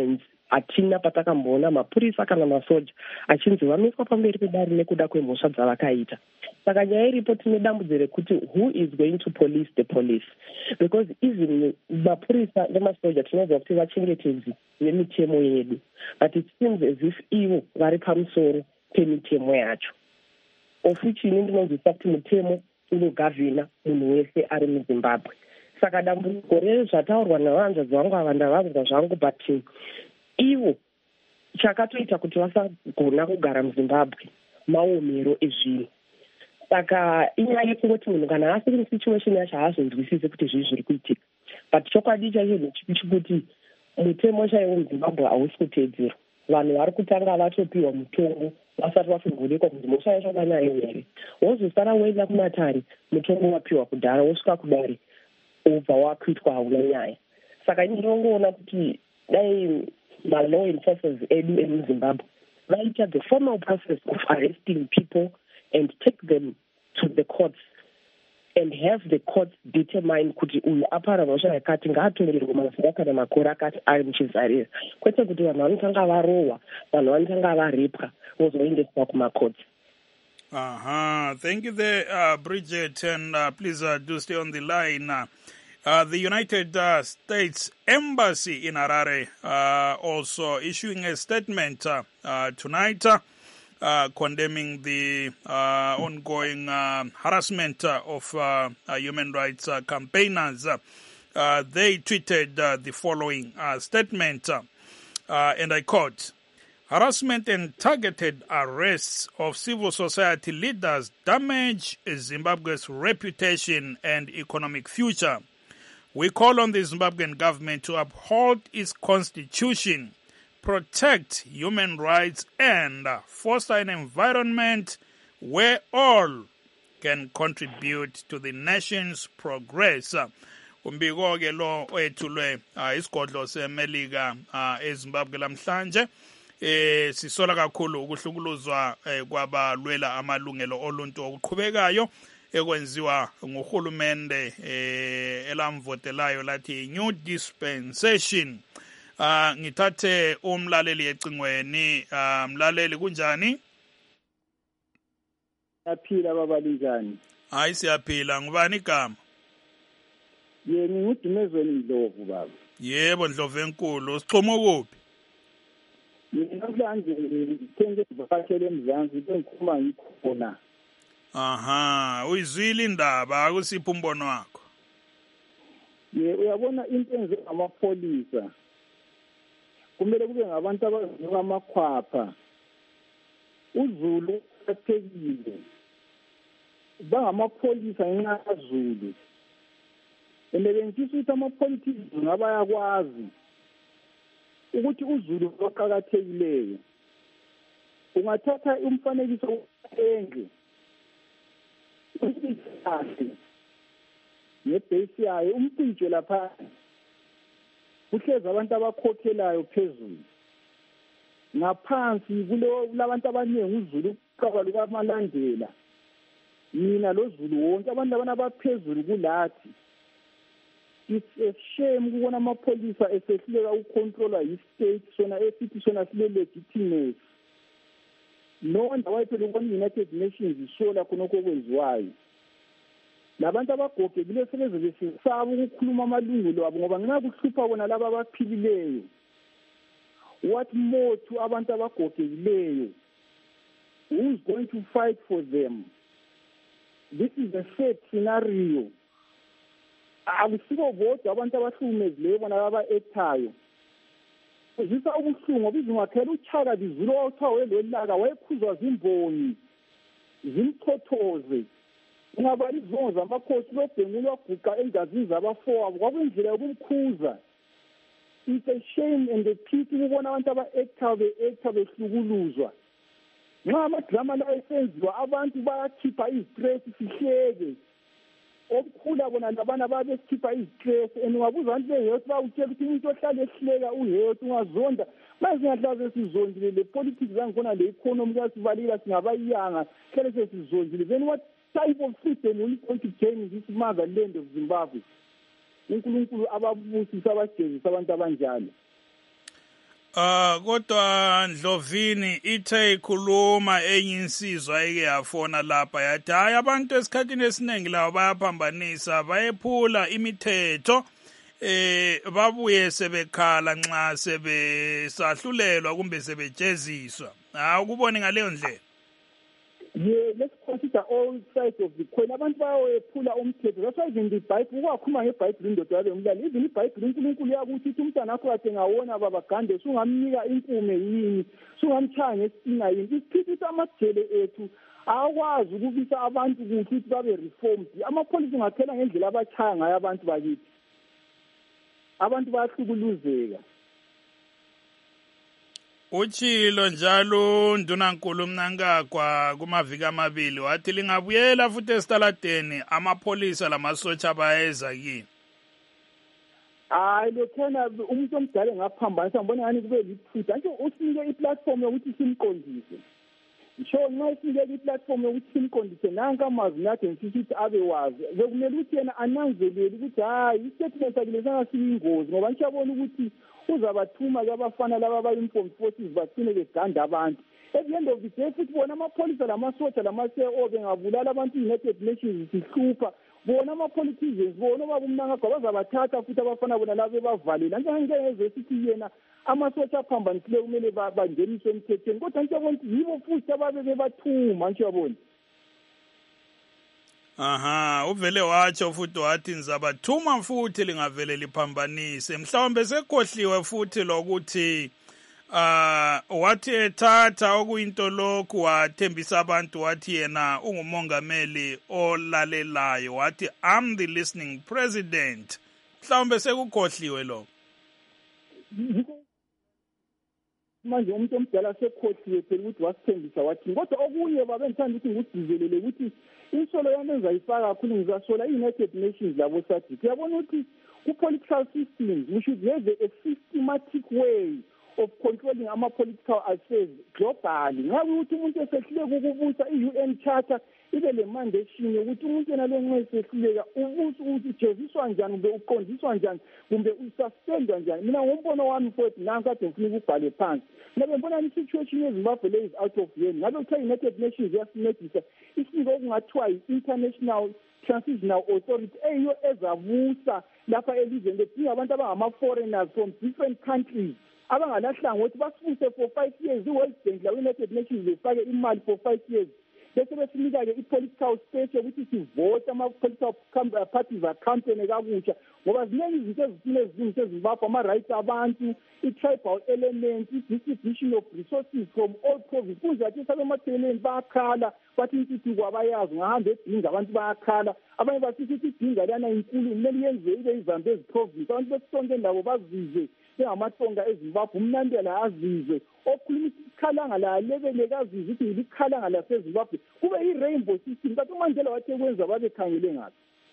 [SPEAKER 2] hatina patakamboona mapurisa kana masoja achinzi vamiswa pamberi pedare nekuda kwemhosva dzavakaita. Saka nyaya iripo tine dambudzo rekuti who is going to police the police, because even mapurisa nemasoja tinoziva kuti vachengetedzi vemitemo yedu, but it seems as if ivo vari pamusoro pemitemo yacho. Ofuchini ndinonzwisa kuti mutemo unogavhina munhu wese ari muZimbabwe. Saka dambudziko rezvataurwa navanzvadzi vangu ava ndavanzwa zvangu, but ivo chakatoita kuti vasagona kugara muZimbabwe maomero ezvinhu. Saka inyaya yekungoti munhu kana asiri musituation yacho haazonzwisisi kuti zvii zviri kuitika, but chokwadi chacho ndechipi chikuti mutemo chaiwo muZimbabwe hausi kuteedzerwa. Vanhu vari kutanga vatopiwa mutongo vasati vafungunikwa kuti mhosva yacho kanayo here, wozosara woenda kumatare mutongo wapiwa kudhara, wosvika kudare obva wakuitwa hauna nyaya. Saka ndinongoona kuti dai malaw enforcers edu emuZimbabwe vaita the formal process of arresting people and take them to the courts and have the courts determine kuti uyu apara mhosva yakati ngaatongerwe mazuva kana makore akati ari muchizarira, kwete kuti vanhu vanotanga varohwa, vanhu vanotanga varepwa vozoendeswa kumacourts.
[SPEAKER 1] Thank you there, Bridget, and please do stay on the line. The United States Embassy in Harare also issuing a statement tonight condemning the ongoing harassment of human rights campaigners. They tweeted the following statement, and I quote, "Harassment and targeted arrests of civil society leaders damage Zimbabwe's reputation and economic future. We call on the Zimbabwean government to uphold its constitution, protect human rights, and foster an environment where all can contribute to the nation's progress." Umbiko ke lo ethulwe isigodlo seMelika eZimbabwe lamhlanje. Sisola kakhulu ukuhlukuluzwa kwabalwela amalungelo oluntu okuqhubekayo ekwenziwa nguhulumende elamvotelayo lathi new dispensation. Ngithathe umlaleli ecingweni. Mlaleli kunjani?
[SPEAKER 5] Siyaphila baba linjani?
[SPEAKER 1] Hayi siyaphila. Ngubani igama?
[SPEAKER 5] Yena ngudumezweni Ndlovu baba.
[SPEAKER 1] Yebo Ndlovu enkulu. Sixhuma kuphi?
[SPEAKER 5] Mina namhlanje ngithenge ivakashele eMzansi bengikhuluma ngikhona.
[SPEAKER 1] Uyizwile indaba, akusiphi umbono wakho?
[SPEAKER 5] Uyabona into enziwa ngamapholisa. Kumele kube ngabantu abazinika amakhwapha. uZulu uqathekile bangamapholisa ngenxa kaZulu bengifisa ukuthi ama-politics ngaba yakwazi ukuthi uZulu oqhakathekileyo ungathatha umfanekiso wenge usihlahla nebase yayo umcijo lapha kuhleza abantu abakhokhelayo phezulu ngaphansi kulabantu abaningi uZulu uqaba lukaMalandela mina loZulu wonke abantu labana abaphezulu kulathi. It's a shame ukubona amapholisa esehluleka ukucontrola i-state sona esithi sona sile-legitimacy. No wonder why phela United Nations isola khonokho okwenziwayo. Labantu abagogekile sebeze besesaba ukukhuluma amalungelo abo ngoba ngenxa kuhlupha bona laba abaphilileyo. What more to abantu abagogekileyo? Who is going to fight for them? This is a sad scenario. Akusibo bodwa abantu abahlukumezileyo bona aba-ethayo. Kuzisa ubuhlungu ngoba izingakhela uChaka Bizulu owathiwa welolaka wayekhuzwa zimbongi zimchothoze. Ungaba izongo zamakhosi lobhengu lwaguqa engazini zabafowabo kwakuyindlela yokumkhuza. It's a shame and a pity ukubona abantu aba-ethayo be-etha behlukuluzwa. Nxa amadrama la esenziwa abantu bayakhipha izistress sihleke. Okukhula bona labana babekhipha izistress engabuza abantu behealth bawutshela ukuthi umuntu ohlala ehleka uhealth ungazonda manje singahlaze sizondile le politics zangikhona le economy kasivalila singabayanga hlele sesizondile. Then what type of system will going to change this motherland of Zimbabwe? uNkulunkulu ababusisa abajezisa abantu abanjalo.
[SPEAKER 1] Kodwa Ndlovini ithe ikhuluma enye insizwa eke yafona lapha yathi hayi abantu esikhathini esiningi lawo bayaphambanisa bayephula imithetho babuye sebekhala nxa sebesahlulelwa kumbe sebejeziswa. Ukubone ngaleyo ndlela.
[SPEAKER 5] Yeah, let's consider all sides of the coin. Abantu bayephula umthetho. That's why even the Bible, ukwakhuluma ngeBhayibheli indoda yabe umlali. Even iBhayibheli uNkulunkulu yakuthi umntwana wakho kade ngawona babagande sungamnika impume yini, sungamchaya ngesinga yini. Isiphithisa amajele ethu akwazi ukubisa abantu ukuthi babe reformed. Amapholisa ungaphela ngendlela abachaya ngayo abantu bakithi. Abantu bayahlukuluzeka.
[SPEAKER 1] Uchilo njalo Ndunankulu Mnangagwa kumaviki amabili wathi lingabuyela futhi esitaladeni amapholisa lamasotsha bayeza kini.
[SPEAKER 5] Hayi lokhana umuntu omdala engaphambanisa ngibona ngani kube liphutha nje usinike iplatform yokuthi simqondise. Ngisho nxa usinike iplatform yokuthi simqondise nanka amazwi nathi ngisithi abewazi. Bekumele ukuthi yena ananzelele ukuthi hayi istatement sakhe lesanga siyingozi ngoba ngiyabona ukuthi uzabathuma abafana laba abayinformed forces bathine beganda abantu. At the end of the day futhi bona amapholisa lamasotsha lama-CO bengabulala abantu i-United Nations zihlupha bona ama-politicians bona bakumnangagwa bazabathatha futhi abafana bona labo bebavalele njengengeze sithi yena amasotsha aphambanisileyo kumele bangeniswe emthethweni kodwa ngiyabona ukuthi yibo futhi ababe bebathuma ngiyabona.
[SPEAKER 1] Uvele watsho futhi wathi nizabathuma futhi lingavele liphambanise. Mhlawumbe sekhohliwe futhi lokuthi wathi ethatha okuyinto lokhu wathembisa abantu wathi yena ungumongameli olalelayo wathi I'm the listening president. Mhlawumbe sekukhohliwe lo.
[SPEAKER 5] Manje umuntu omdala sekhohliwe phela ukuthi wasithembisa wathi kodwa okunye babengithanda ukuthi ngikudizelele ukuthi insolo yami engizayifaka kakhulu ngizasola i-United Nations labo sathi uyabona ukuthi ku-political systems we should have a systematic way of controlling ama-political affairs globally. Ngabe ukuthi umuntu esehluleka ukubusa i-UN Charter ibe le mandation yokuthi umuntu yena lo nxa esehluleka ubusa ukuthi ujeziswa njani kumbe uqondiswa njani kumbe ususpendwa njani. Mina ngombono wami futhi nankade ngifuna ukubhale phansi ngabe mbona i-situation yeZimbabwe le is out of hand. Ngabe kuthiwa i-United Nations yasincedisa isiko okungathiwa yi-International Transitional Authority eyiyo ezabusa lapha elizweni ledinga abantu abangama-foreigners from different countries abangalahlanga ukuthi basibuse for 5 years. I-World Bank lawe-United Nations befake imali for 5 years bese besinika-ke i-political space yokuthi sivote ama-political parties akhampene kakutsha ngoba ziningi izinto ezithile eziningi ezimbabwe ama-rights abantu, i-tribal element, i-distribution of resources from all provinces. Kunjathi sabemapheleni bayakhala bathi intuthuko abayazi ngahamba edinga abantu bayakhala abanye basithi idinga lana inkulu kumele yenziwe ibe izambe eziprovince abantu besisonke labo bazizwe njengamatonga eZimbabwe umnandela azizwe okhuluma ikhalanga la lebele kazizwe ukuthi ilikhalanga laseZimbabwe kube i-rainbow system kanti uMandela wathi kwenza babekhangele ngathi.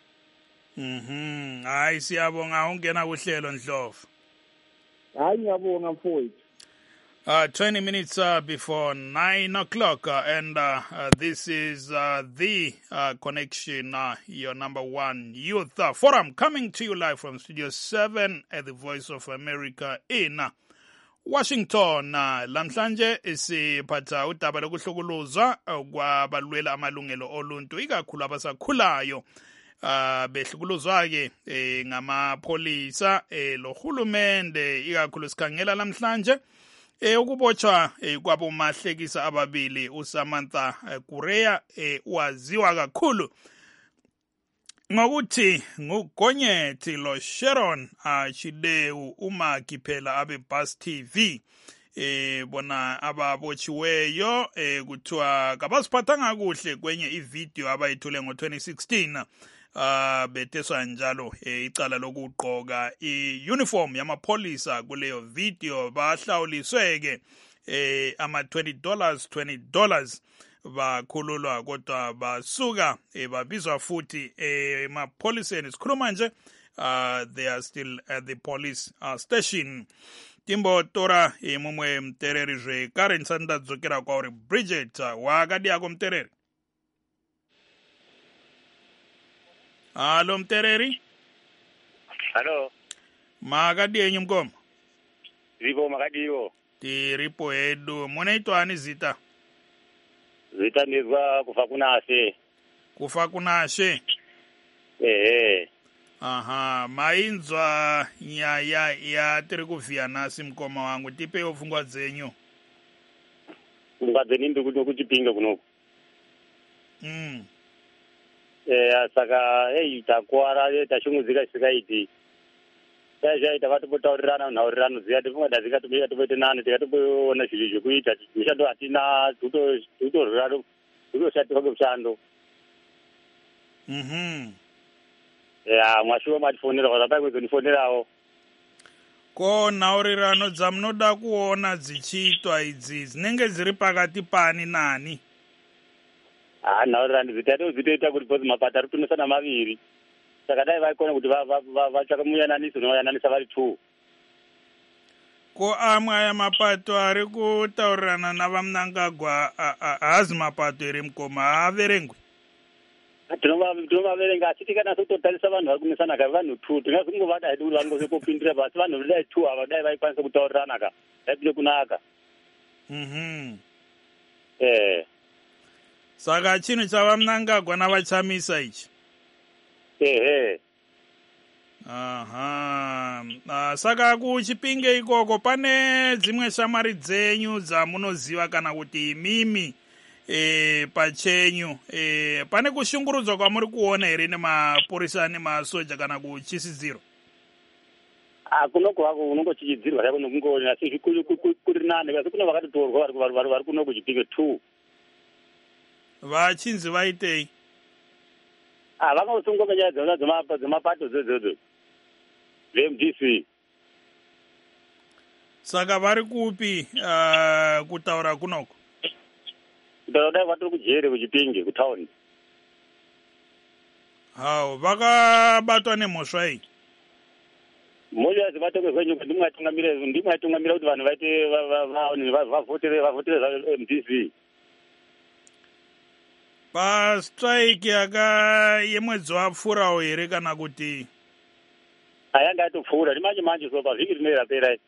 [SPEAKER 1] Hayi siyabonga ungena kuhlelo Ndlovu.
[SPEAKER 5] Hayi ngiyabonga mfowethu.
[SPEAKER 1] 20 minutes before 9 o'clock, and this is the Connection, your number one youth forum, coming to you live from Studio 7 at the Voice of America in Washington. Lamhlanje siphatha udaba lokuhlukuluzwa kwabalwela amalungelo oluntu ikakhulu abasakhulayo behlukuluzwa-ke ngamapholisa lohulumende ikakhulu sikhangela lamhlanje ukubotshwa kwabomahlekisa ababili uSamantha Kureya waziwa kakhulu ngokuthi nguGonyethi lo Sharon Chideu umaki phela abe Bus TV bona ababotshiweyo kuthiwa kabasiphathanga kuhle kwenye ivideo abayithule ngo-2016 betheswa njalo icala lokugqoka i-uniform yamapholisa kuleyo video bahlawulisweke $20 bakhululwa kodwa basuka babizwa futhi emapholiseni sikhuluma nje they are still at the police station. Timbo tora mumwe mtereri zve karen sanda dzokera kwauri Bridget wakadi yako mtereri. Halo mtereri.
[SPEAKER 6] Halo.
[SPEAKER 1] Makadi yenyu mkoma.
[SPEAKER 6] Ripo makadiwo.
[SPEAKER 1] Tiripo hedu. Munaitwani zita?
[SPEAKER 6] Zita ndizwa kufa kunashe.
[SPEAKER 1] Kufa kunashe? Aha, mainzwa nyaya yatiri kuvhiya nhasi mukoma wangu. Tipewo pfungwa dzenyu.
[SPEAKER 6] Pfungwa dzeni ndiri kuchipinge kunoku. Saka takuwara tashungudzika isikaiti. Zvaita vatopotaurirana nhaurirano ziya tifungada zikatobika topoite nani tikatopoona zviri zvekuita mishando hatina tutoshatirwa kwemushando. Mwashuva matifonera zvapai kuzondifonerawo.
[SPEAKER 1] Ko nhaurirano dzamunoda kuona dzichiitwa idzi dzinenge dziri pakati pani nani?
[SPEAKER 6] Nhaurirano dzitoita kuti bhozi mapato ari kutonosana maviri. Saka dai vaikona kuti vatsvaka muyananiso unoyananisa vari 2.
[SPEAKER 1] Ko amwe aya mapato ari kutaurirana navamunangagwa haazi mapato here mukoma, haaverengwi?
[SPEAKER 6] Tinovaverenga asi tikanasa kutotarisa vanhu vari kunesana ka vanhu 2 tingazongovada hedu kuti vangozopopindira basi vanhu dai 2 ava dai vaikwanisa kutaurirana ka daipinde kunaka.
[SPEAKER 1] Saka chinhu chavamunangagwa navachamisa ichi? Saka kuchipinge ikoko pane dzimwe shamwari dzenyu dzamunoziva kana kuti imimi pachenyu pane kushungurudzwa kwamuri kuona here nemapurisa nemasoja kana kuchisidziro?
[SPEAKER 6] Kunokwako unongochichidzirwa chako nokungoona asi kuri nane asi kune vakatotorwa vari kuno kuchipinge 2.
[SPEAKER 1] Vachinzi vaitei?
[SPEAKER 6] Vangosungwa panyaya dzemapato dzodzo VMDC.
[SPEAKER 1] Saka vari kupi kutaura kunoko?
[SPEAKER 6] Kutaura dai vatori kujere kuchipinge kutauni.
[SPEAKER 1] Hao vakabatwa nemhosva iyi?
[SPEAKER 6] Mhosva yazivatokwe zvenyu ndimwaitungamira kuti vanhu vaite vavhotere VMDC. Pastrike
[SPEAKER 1] yemwedzi wapfuurawo here kana kuti?
[SPEAKER 6] Yanga yatopfuura rimanje so pavhiki rinenge rapera.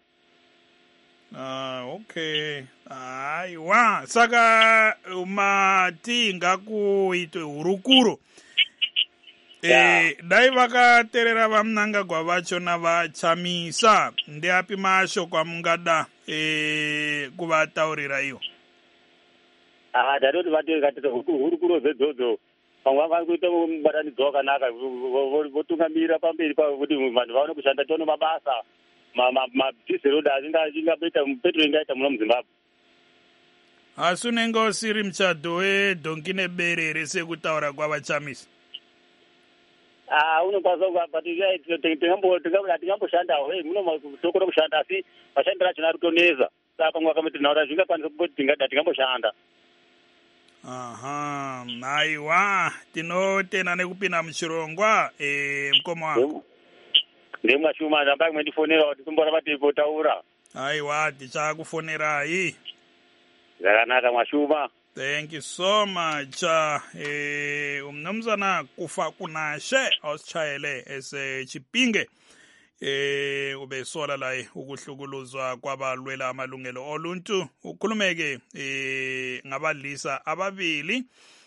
[SPEAKER 1] Okay. Aiwa, saka mati ngakuitwe hurukuro. Dai vakaterera vamunangagwa vacho navachamisa, ndeapi mashoko amungada kuvataurira iwo?
[SPEAKER 6] Tatoti vateka hurukuro dzedzo vamwe vari kuita mubatanidzo wakanaka votungamira pamberi kuti vanhu vaone kushanda tione mabasa madhizeroda asingapeta petro ingaita muno muZimbabwe.
[SPEAKER 1] Asi unenge usiri muchadho wedhongi nebere here sekutaura kwavachamisa?
[SPEAKER 6] Unokwanisa tingamboshandawo muno soko rokushanda asi mashandiro achona ari kutonesa. Saka pamwe vakameti nhaura zvingakwanisa kuti tingamboshanda.
[SPEAKER 1] Aiwa, tinotenda nekupinda muchirongwa mukoma wangu.
[SPEAKER 6] Ndemwashuma ndambai mwendifonera kuti tombora vateipotaura.
[SPEAKER 1] Aiwa, tichakufonerai.
[SPEAKER 6] Zvakanaka mwashuma.
[SPEAKER 1] Thank you so much. Umnumzana kufa kunashe auschayele chipinge. Ubesola la ukuhlukuluzwa kwabalwela amalungelo oluntu. Ukhulumeke ngabalisa ababili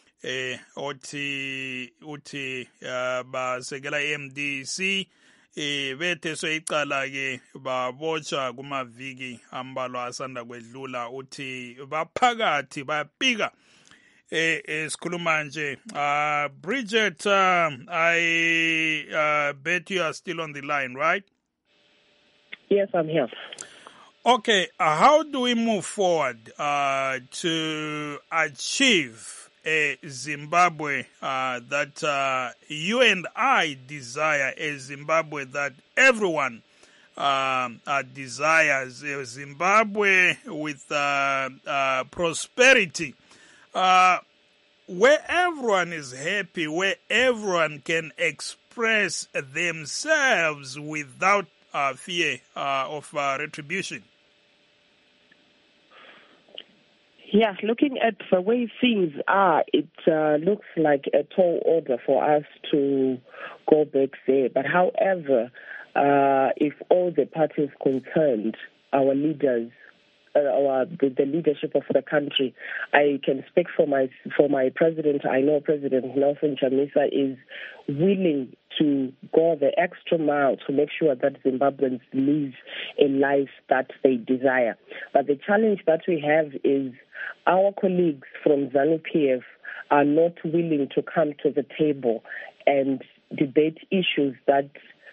[SPEAKER 1] uthi basekela MDC betheswe icala ke babotshwa kumaviki ambalwa asanda kwedlula uthi baphakathi bayapika esikhuluma nje. Bridget, I bet you are still on the line, right?
[SPEAKER 2] Yes, I'm here.
[SPEAKER 1] Okay, how do we move forward to achieve a Zimbabwe that you and I desire, a Zimbabwe that everyone desires, a Zimbabwe with prosperity, where everyone is happy, where everyone can express themselves without fear of retribution?
[SPEAKER 2] Yeah, looking at the way things are, it looks like a tall order for us to go back there. But however, if all the parties concerned our leaders, the leadership of the country. I can speak for my president. I know President Nelson Chamisa is willing to go the extra mile to make sure that Zimbabweans live a life that they desire. But the challenge that we have is our colleagues from ZANU-PF are not willing to come to the table and debate issues that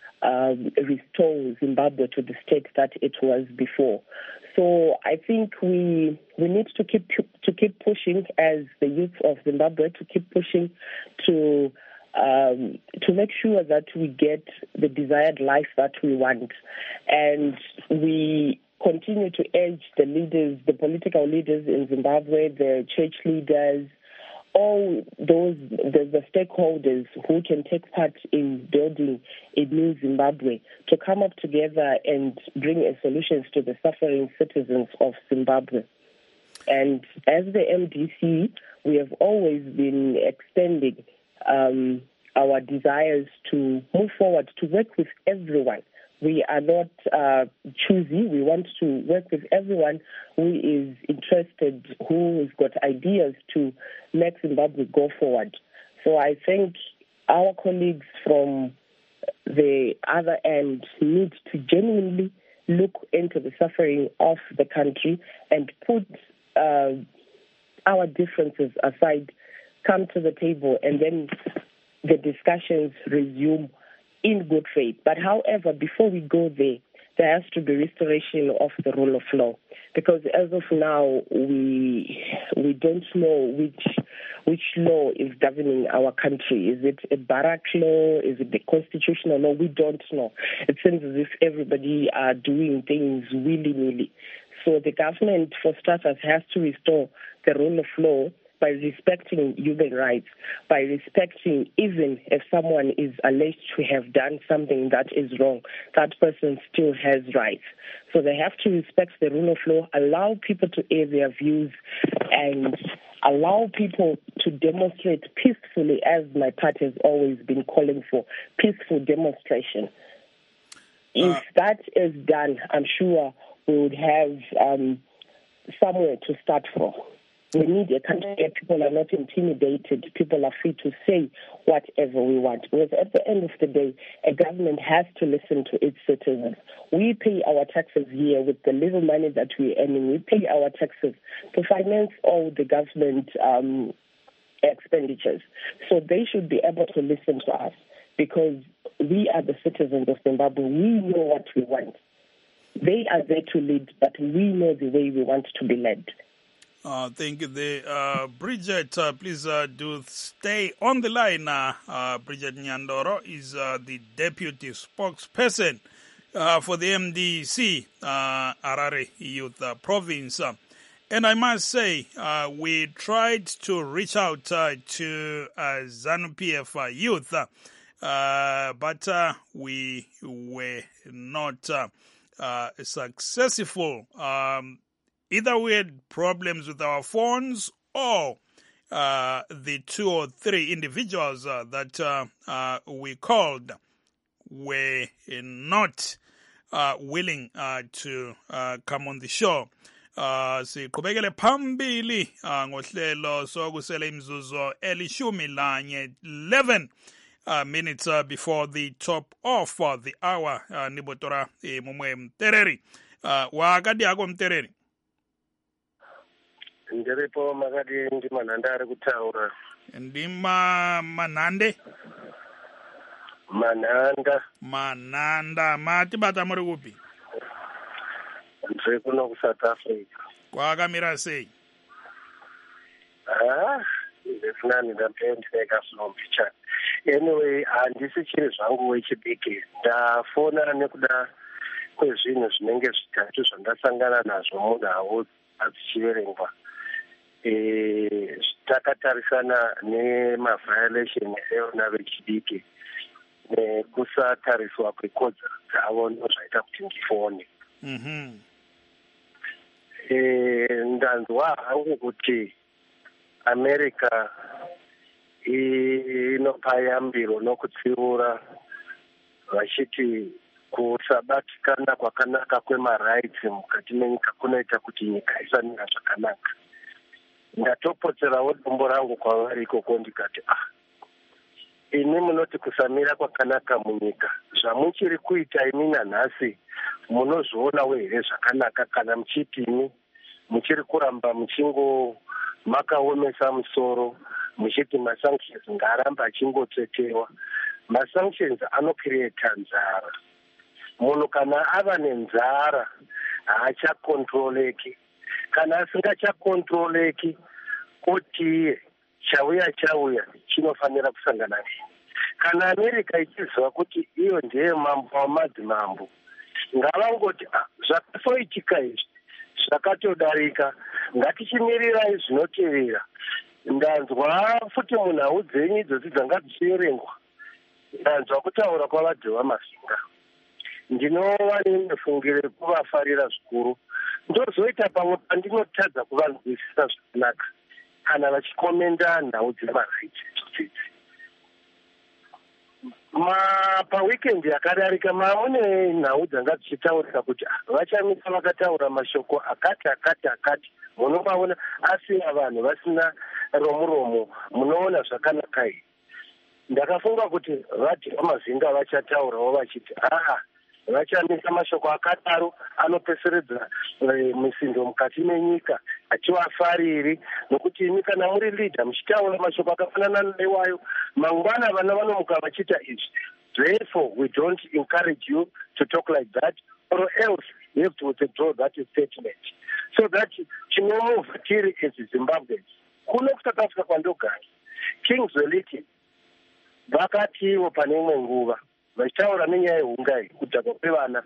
[SPEAKER 2] restore Zimbabwe to the state that it was before. So I think we need to keep pushing as the youth of Zimbabwe, to keep pushing to make sure that we get the desired life that we want, and we continue to urge the leaders, the political leaders in Zimbabwe, the church leaders, all those, the stakeholders who can take part in building a new Zimbabwe, to come up together and bring solutions to the suffering citizens of Zimbabwe. And as the MDC, we have always been extending our desires to move forward, to work with everyone. We are not choosy. We want to work with everyone who is interested, who has got ideas to make Zimbabwe go forward. So I think our colleagues from the other end need to genuinely look into the suffering of the country and put our differences aside, come to the table, and then the discussions resume in good faith. But however, before we go there, there has to be restoration of the rule of law, because as of now, we don't know which law is governing our country. Is it a barrack law? Is it the constitutional law? We don't know. It seems as if everybody are doing things willy-nilly. So the government, for starters, has to restore the rule of law by respecting human rights, by respecting, even if someone is alleged to have done something that is wrong, that person still has rights. So they have to respect the rule of law, allow people to air their views, and allow people to demonstrate peacefully, as my party has always been calling for, peaceful demonstration. If that is done, I'm sure we would have somewhere to start from. We need a country where people are not intimidated, people are free to say whatever we want. Because at the end of the day, a government has to listen to its citizens. We pay our taxes here with the little money that we're earning. We pay our taxes to finance all the government expenditures. So they should be able to listen to us, because we are the citizens of Zimbabwe. We know what we want. They are there to lead, but we know the way we want to be led.
[SPEAKER 1] Thank you. Bridget, please do stay on the line. Bridget Nyandoro is the deputy spokesperson for the MDC, Harare Youth Province. And I must say, we tried to reach out to ZANU-PF youth, but we were not successful. Either we had problems with our phones, or the 2 or 3 individuals that we called were not willing to come on the show. Siqhubekele phambili ngohlelo sokusela imzuzu elishumi lanye 11 minutes before the top of the hour. Nibotora Mumwe Mtereri wakadi ako Mtereri.
[SPEAKER 7] Ndiripo makati ndi Mananda ari kutaura.
[SPEAKER 1] Ndima Manande? Mananda. Matibata muri kupi?
[SPEAKER 7] Ndiri kuno ku South Africa.
[SPEAKER 1] Kwakamira sei?
[SPEAKER 7] Ndefunani ndapendeka slow picture. Anyway, handisi chiri zvangu wechibiki. Ndafona nekuda kwezvinhu zvinenge zvitatu zvandasangana nazvo munhau adzichiverengwa. Takatarisana nemaviolation eona vechidiki nekusatariswa kwekodzero dzavo ndozvaita kuti ndifone. Ndanzwa hangu kuti America inopa yambiro nokutsiura vachiti kusabatikana kwakanaka kwemarights mukati menyika kunoita kuti nyika isamira zvakanaka. Ndatopotserawo dombo rangu kwavari ikoko ndikati ini munoti kusamira kwakanaka munyika, zvamuchiri kuita imi nanhasi munozvionawo here zvakanaka kana muchiti imi muchiri kuramba makaomesa musoro muchiti masanctions ngaaramba achingotsetewa. Masanctions anocreata nzara. Munhu kana ava nenzara haachakontroleki. Kana asingachakontroleki kuti chauya chinofanira kusangana naye. Kana America ichiziva kuti iyo ndiye mambo wamadzimambo, ngavangoti zvakasoitika izvi zvakatodarika, ngatichimirirai zvinotevera. Ndanzwa futi munhau dzenyu idzozi dzanga dzichierengwa, ndanzwa kutaura kwavadhiwa Masinga. Ndinova nemifungiro kuvafarira zvikuru. Ndozoita pamwe pandinotadza kuvanzwisisa zvakanaka kana vachikomenda nhau dzemarights idzi. Paweekend yakadarika mune nhau dzanga dzichitaurika kuti vachamisa vakataura mashoko akati munovaona asiya vanhu vasina romuromo, munoona zvakanaka iyi. Ndakafunga kuti vadhiwa Mazinga vachataurawo vachiti vachamisa mashoko akadaro anopeseredza misindo mukati menyika achivafariri, nokuti imi kana muri leader muchitaura mashoko akafanana neiwayo mangwana vana vanomuka vachita izvi. Therefore we don't encourage you to talk like that, or else you have to withdraw that statement. So that chinomuvha tiri as Zimbabweans kuno kusakafika kwandogara Kings Weliti vakatiwo pane imwe nguva vachitaura nenyaya yehungai kudhakwa kwevana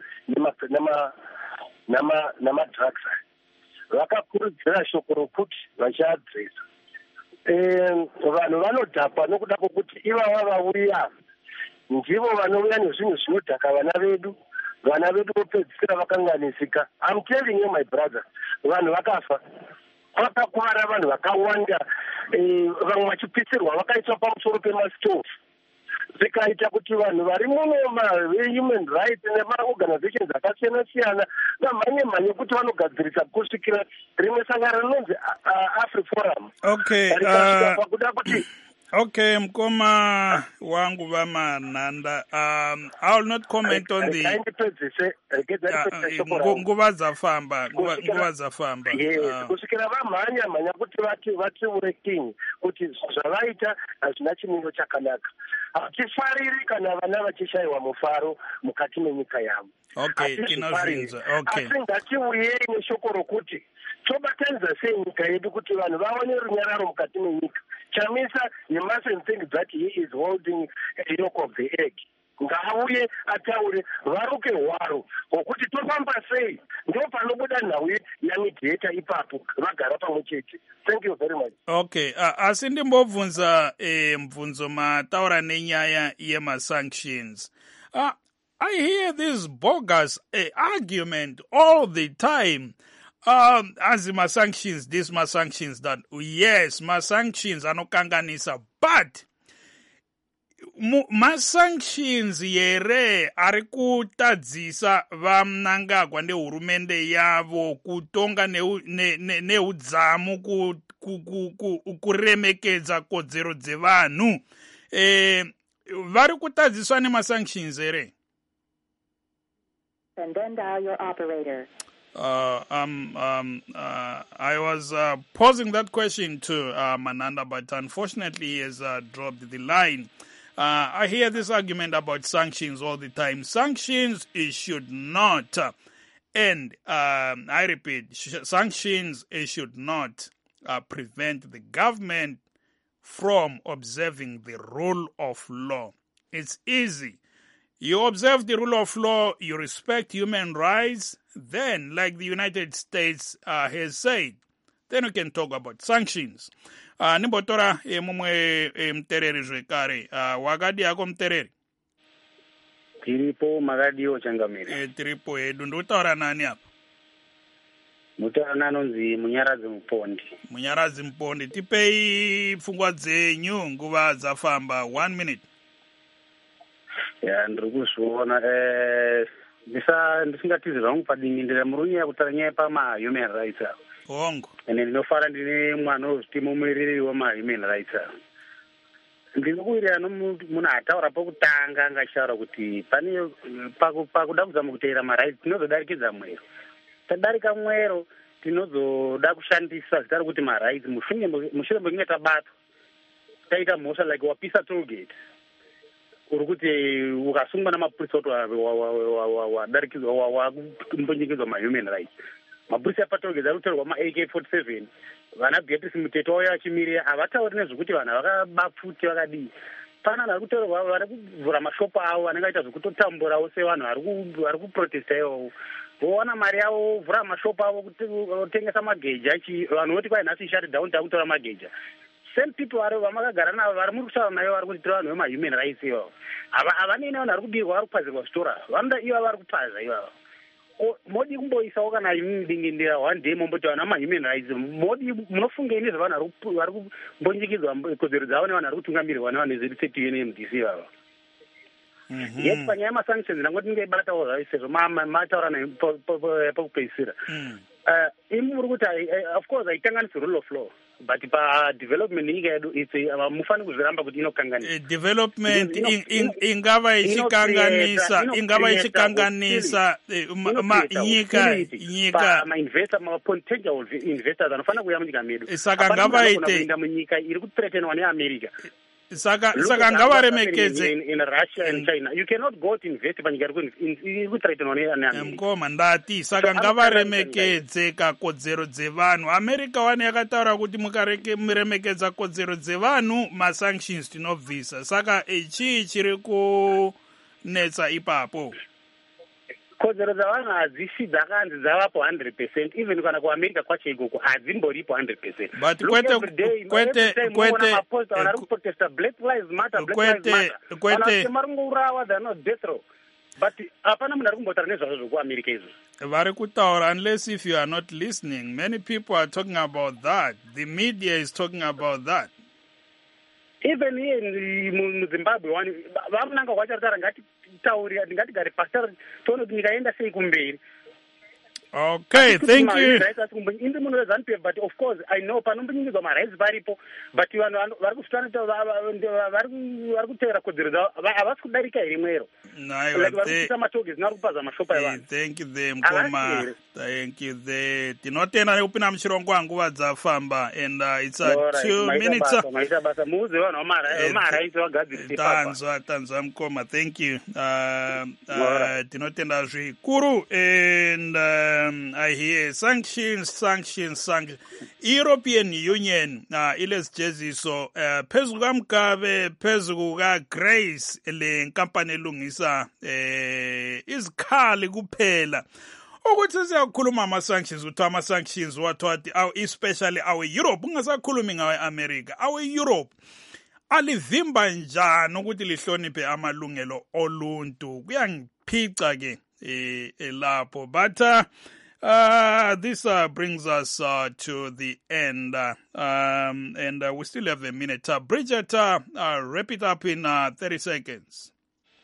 [SPEAKER 7] namadrugs vakakurudzira shoko rokuti vachiadresa vanhu vanodhakwa nokuda kwokuti ivava vauya ndivo vanouya nezvinhu zvinodhaka vana vedu vopedzisira vakanganisika. I'm telling you my brother, vanhu vakafa, vakakuvara vanhu vakawanda, vamwe vachipisirwa vakaiswa pamusoro pemasitofu, zikaita kuti vanhu vari muno human rights nemaorganizations akasiyana-siyana vamhanye kuti vanogadzirisa kusvikira rimwe sangano rinonzi AfriForum. Pakuda kuti
[SPEAKER 1] Okay, mkoma wangu vamananda. I will not comment on the nguva dzafamba.
[SPEAKER 7] Kusvikira vamhanya kuti vati working kuti zvavaita hazvina chimiro chakanaka. Hatifariri kana vana vachishayiwa mufaro mukati menyika yavo. Asi ngatiuyei neshoko rokuti tobatanidza sei nyika yedu kuti vanhu vaone runyararo mukati menyika. Chamisa, you mustn't think that he is holding a yolk of the egg. Ngauye ataure varuke hwaro hwokuti tofamba sei, ndo panobuda nhau yamidhieta ipapo vagara pamwe chete. Thank you very much.
[SPEAKER 1] Okay, asi ndimbobvunza mvunzo mataura nenyaya yema-sanctions. I hear this bogus argument all the time. As ma-sanctions, these ma-sanctions that, yes, ma-sanctions anokanganisa, but ma-sanctions yere ari kutadzisa vamnangagwa nehurumende yavo kutonga neudzamu kuremekedza kodzero dzevanhu. Vari kutadziswa nema-sanctions ere?
[SPEAKER 8] And then dial your operator.
[SPEAKER 1] I was posing that question to Mananda, but unfortunately he has dropped the line. I hear this argument about sanctions all the time. Sanctions should not, and I repeat, sanctions should not prevent the government from observing the rule of law. It's easy. You observe the rule of law, you respect human rights, then, like the United States has said, then we can talk about sanctions. Nimbotora mumwe mtereri zvekare. Wakadi yako mtereri?
[SPEAKER 9] Tiripo makadiwo changamire.
[SPEAKER 1] Tiripo hedu. Ndutaura nani hapa?
[SPEAKER 9] Mutaura nanonzi Munyaradzi Mupondi.
[SPEAKER 1] Munyaradzi Mupondi. Tipei pfungwa dzenyu nguva dzafamba. 1 minute.
[SPEAKER 9] ya ndiri kuzviona ndisingatizi zvangu padingindira murume yakutaura nyaya pama-human rights avo
[SPEAKER 1] hongo
[SPEAKER 9] ende ndinofara ndine mwana wozviti mumiririri wema-human rights avo ndiri kuwirirana nomunhu ataura pokutanga angachitaura kuti pane pakuda kuzama kuteera marights tinozodarikidza mwero tadarika mwero tinozoda kushandisa zita rokuti marights mushure mekunge tabatwa taita mhosva like wapisa tollgate uri kuti ukasungwa namapurisa kuti wadarikidzwa wakumbonyekedza ma-human rights mapurisa epatollgate ari kutorwa ma-AK47 vana Beatrice Mutete wauya achimirira havatauri nezvekuti vanhu vakabapfuti vakadii pana vanhu vari kutorwa vari kuvhura mashopu avo anenge aita zvekutotamburawo sevanhu vari kuprotesta ivovo vowana mari yavo vhura mashopu avo kutengesa mageja vanhu voti kwai nhasi ishati down takutora mageja same people vamakagara navo vari muri kutaura nayo vari kuti tiri vanhu vema-human rights ivavo havanei vanhu vari kudirwa vari kupazirwa zvitora vanoda ivavo vari kupaza ivavo modi kumboisawo kana imudingindira one day momboti vanhu vama-human rights modi munofungei nezvavanhu vari kumbonyikidzwa kodzero dzavo nevanhu vari kutungamirirwa nevanhu vezveCTUNMDC ivavo yes panyaya yemasanctions ndangoti ndingaibatawo zvavo sezvo mataura pakupedzisira imi muri kuti of course haikanganisi rule of law but padevelopment yenyika yedu mufani kuzviramba kuti inokanganisa
[SPEAKER 1] development ingava ichikanganisa nyika
[SPEAKER 9] mainvestor mapotential investors anofanira kuuya munyika medu
[SPEAKER 1] saka ngavaite
[SPEAKER 9] kuenda munyika iri kuthreatenwa neamerica
[SPEAKER 1] saka ngavaremekedze
[SPEAKER 9] in Russia and China you cannot go to invest panyika iri kuthreatenwa neamerica
[SPEAKER 1] mkoma ndati saka ngavaremekedze kakodzero dzevanhu America wani yakataura kuti muremekedza kodzero dzevanhu masanctions tinobvisa saka chii chiri kunetsa ipapo
[SPEAKER 9] kodzero dzavanhu hadzisi dzakanzi dzavapo 100% even kana kuamerica kwacho ikoko hadzimboripo 100%
[SPEAKER 1] but
[SPEAKER 9] vari kuprotesta black lives matter mari kungourawa they're not death row but hapana munhu ari kumbotaura nezvazvo zvokuamerica izvo
[SPEAKER 1] vari kutaura unless if you are not listening many people are talking about that the media is talking about that
[SPEAKER 9] even here muzimbabwe vamunanga kwacho ritaura ngatitaurira ngatigare pasi toone kuti nyika yaenda sei kumberi
[SPEAKER 1] okay thank you
[SPEAKER 9] indi munhu weZANU-PF but of course I know panombonyikidzwa marights paripo but vanhu vari kuteera kodzero dzavo havasi kudarika here mwero vari kuisa matoge zvinari kupaza mashopa evanhu
[SPEAKER 1] thank you the mkoma thank you the tinotenda nekupinda muchirongo nguva dzafamba and it's 2 minutes
[SPEAKER 9] maita basa muuze vanhu vamarights vagadzirisa
[SPEAKER 1] tanzwa mkoma thank you tinotenda zvikuru and I hear sanctions. European Union ilesijeziso phezu kaMgabe phezu kukaGrace le nkampani elungisa izikhali kuphela ukuthi siyakhuluma ama-sanctions ukuthi ama-sanctions wathi especially awe-Europe ungasakhulumi ngawe-America awe-Europe alivimba njani ukuthi lihloniphe amalungelo oluntu kuyangiphica ke lapho but this brings us to the end and we still have a minute. Bridget, wrap it up in 30 seconds.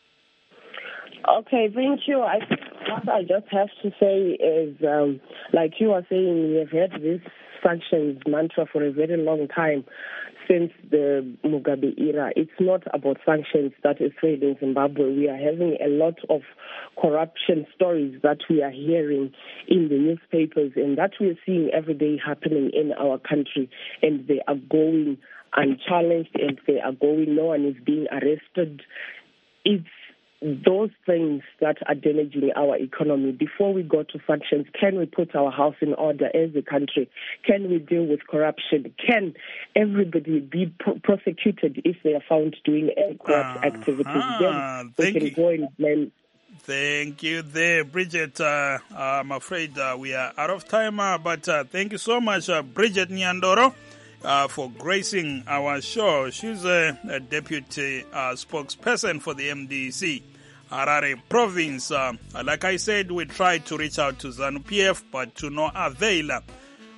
[SPEAKER 2] Okay, thank you. I think what I just have to say is, like you were saying, we have had this sanctions mantra for a very long time. Since the Mugabe era, it's not about sanctions that is failing Zimbabwe. We are having a lot of corruption stories that we are hearing in the newspapers and that we are seeing every day happening in our country, and they are going unchallenged and they are going, no one is being arrested. It's those things that are damaging our economy. Before we go to sanctions, can we put our house in order as a country? Can we deal with corruption? Can everybody be prosecuted if they are found doing corrupt activities? Then we can go and blame.
[SPEAKER 1] Thank you there, Bridget. I'm afraid we are out of time, but thank you so much, Bridget Nyandoro, for gracing our show. She's a deputy spokesperson for the MDC, Harare province. Like I said, we tried to reach out to ZANU-PF, but to no avail.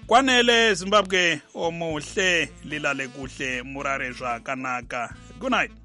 [SPEAKER 1] Kwanele Zimbabwe omuhle lilale kuhle murare kanaka. Good night.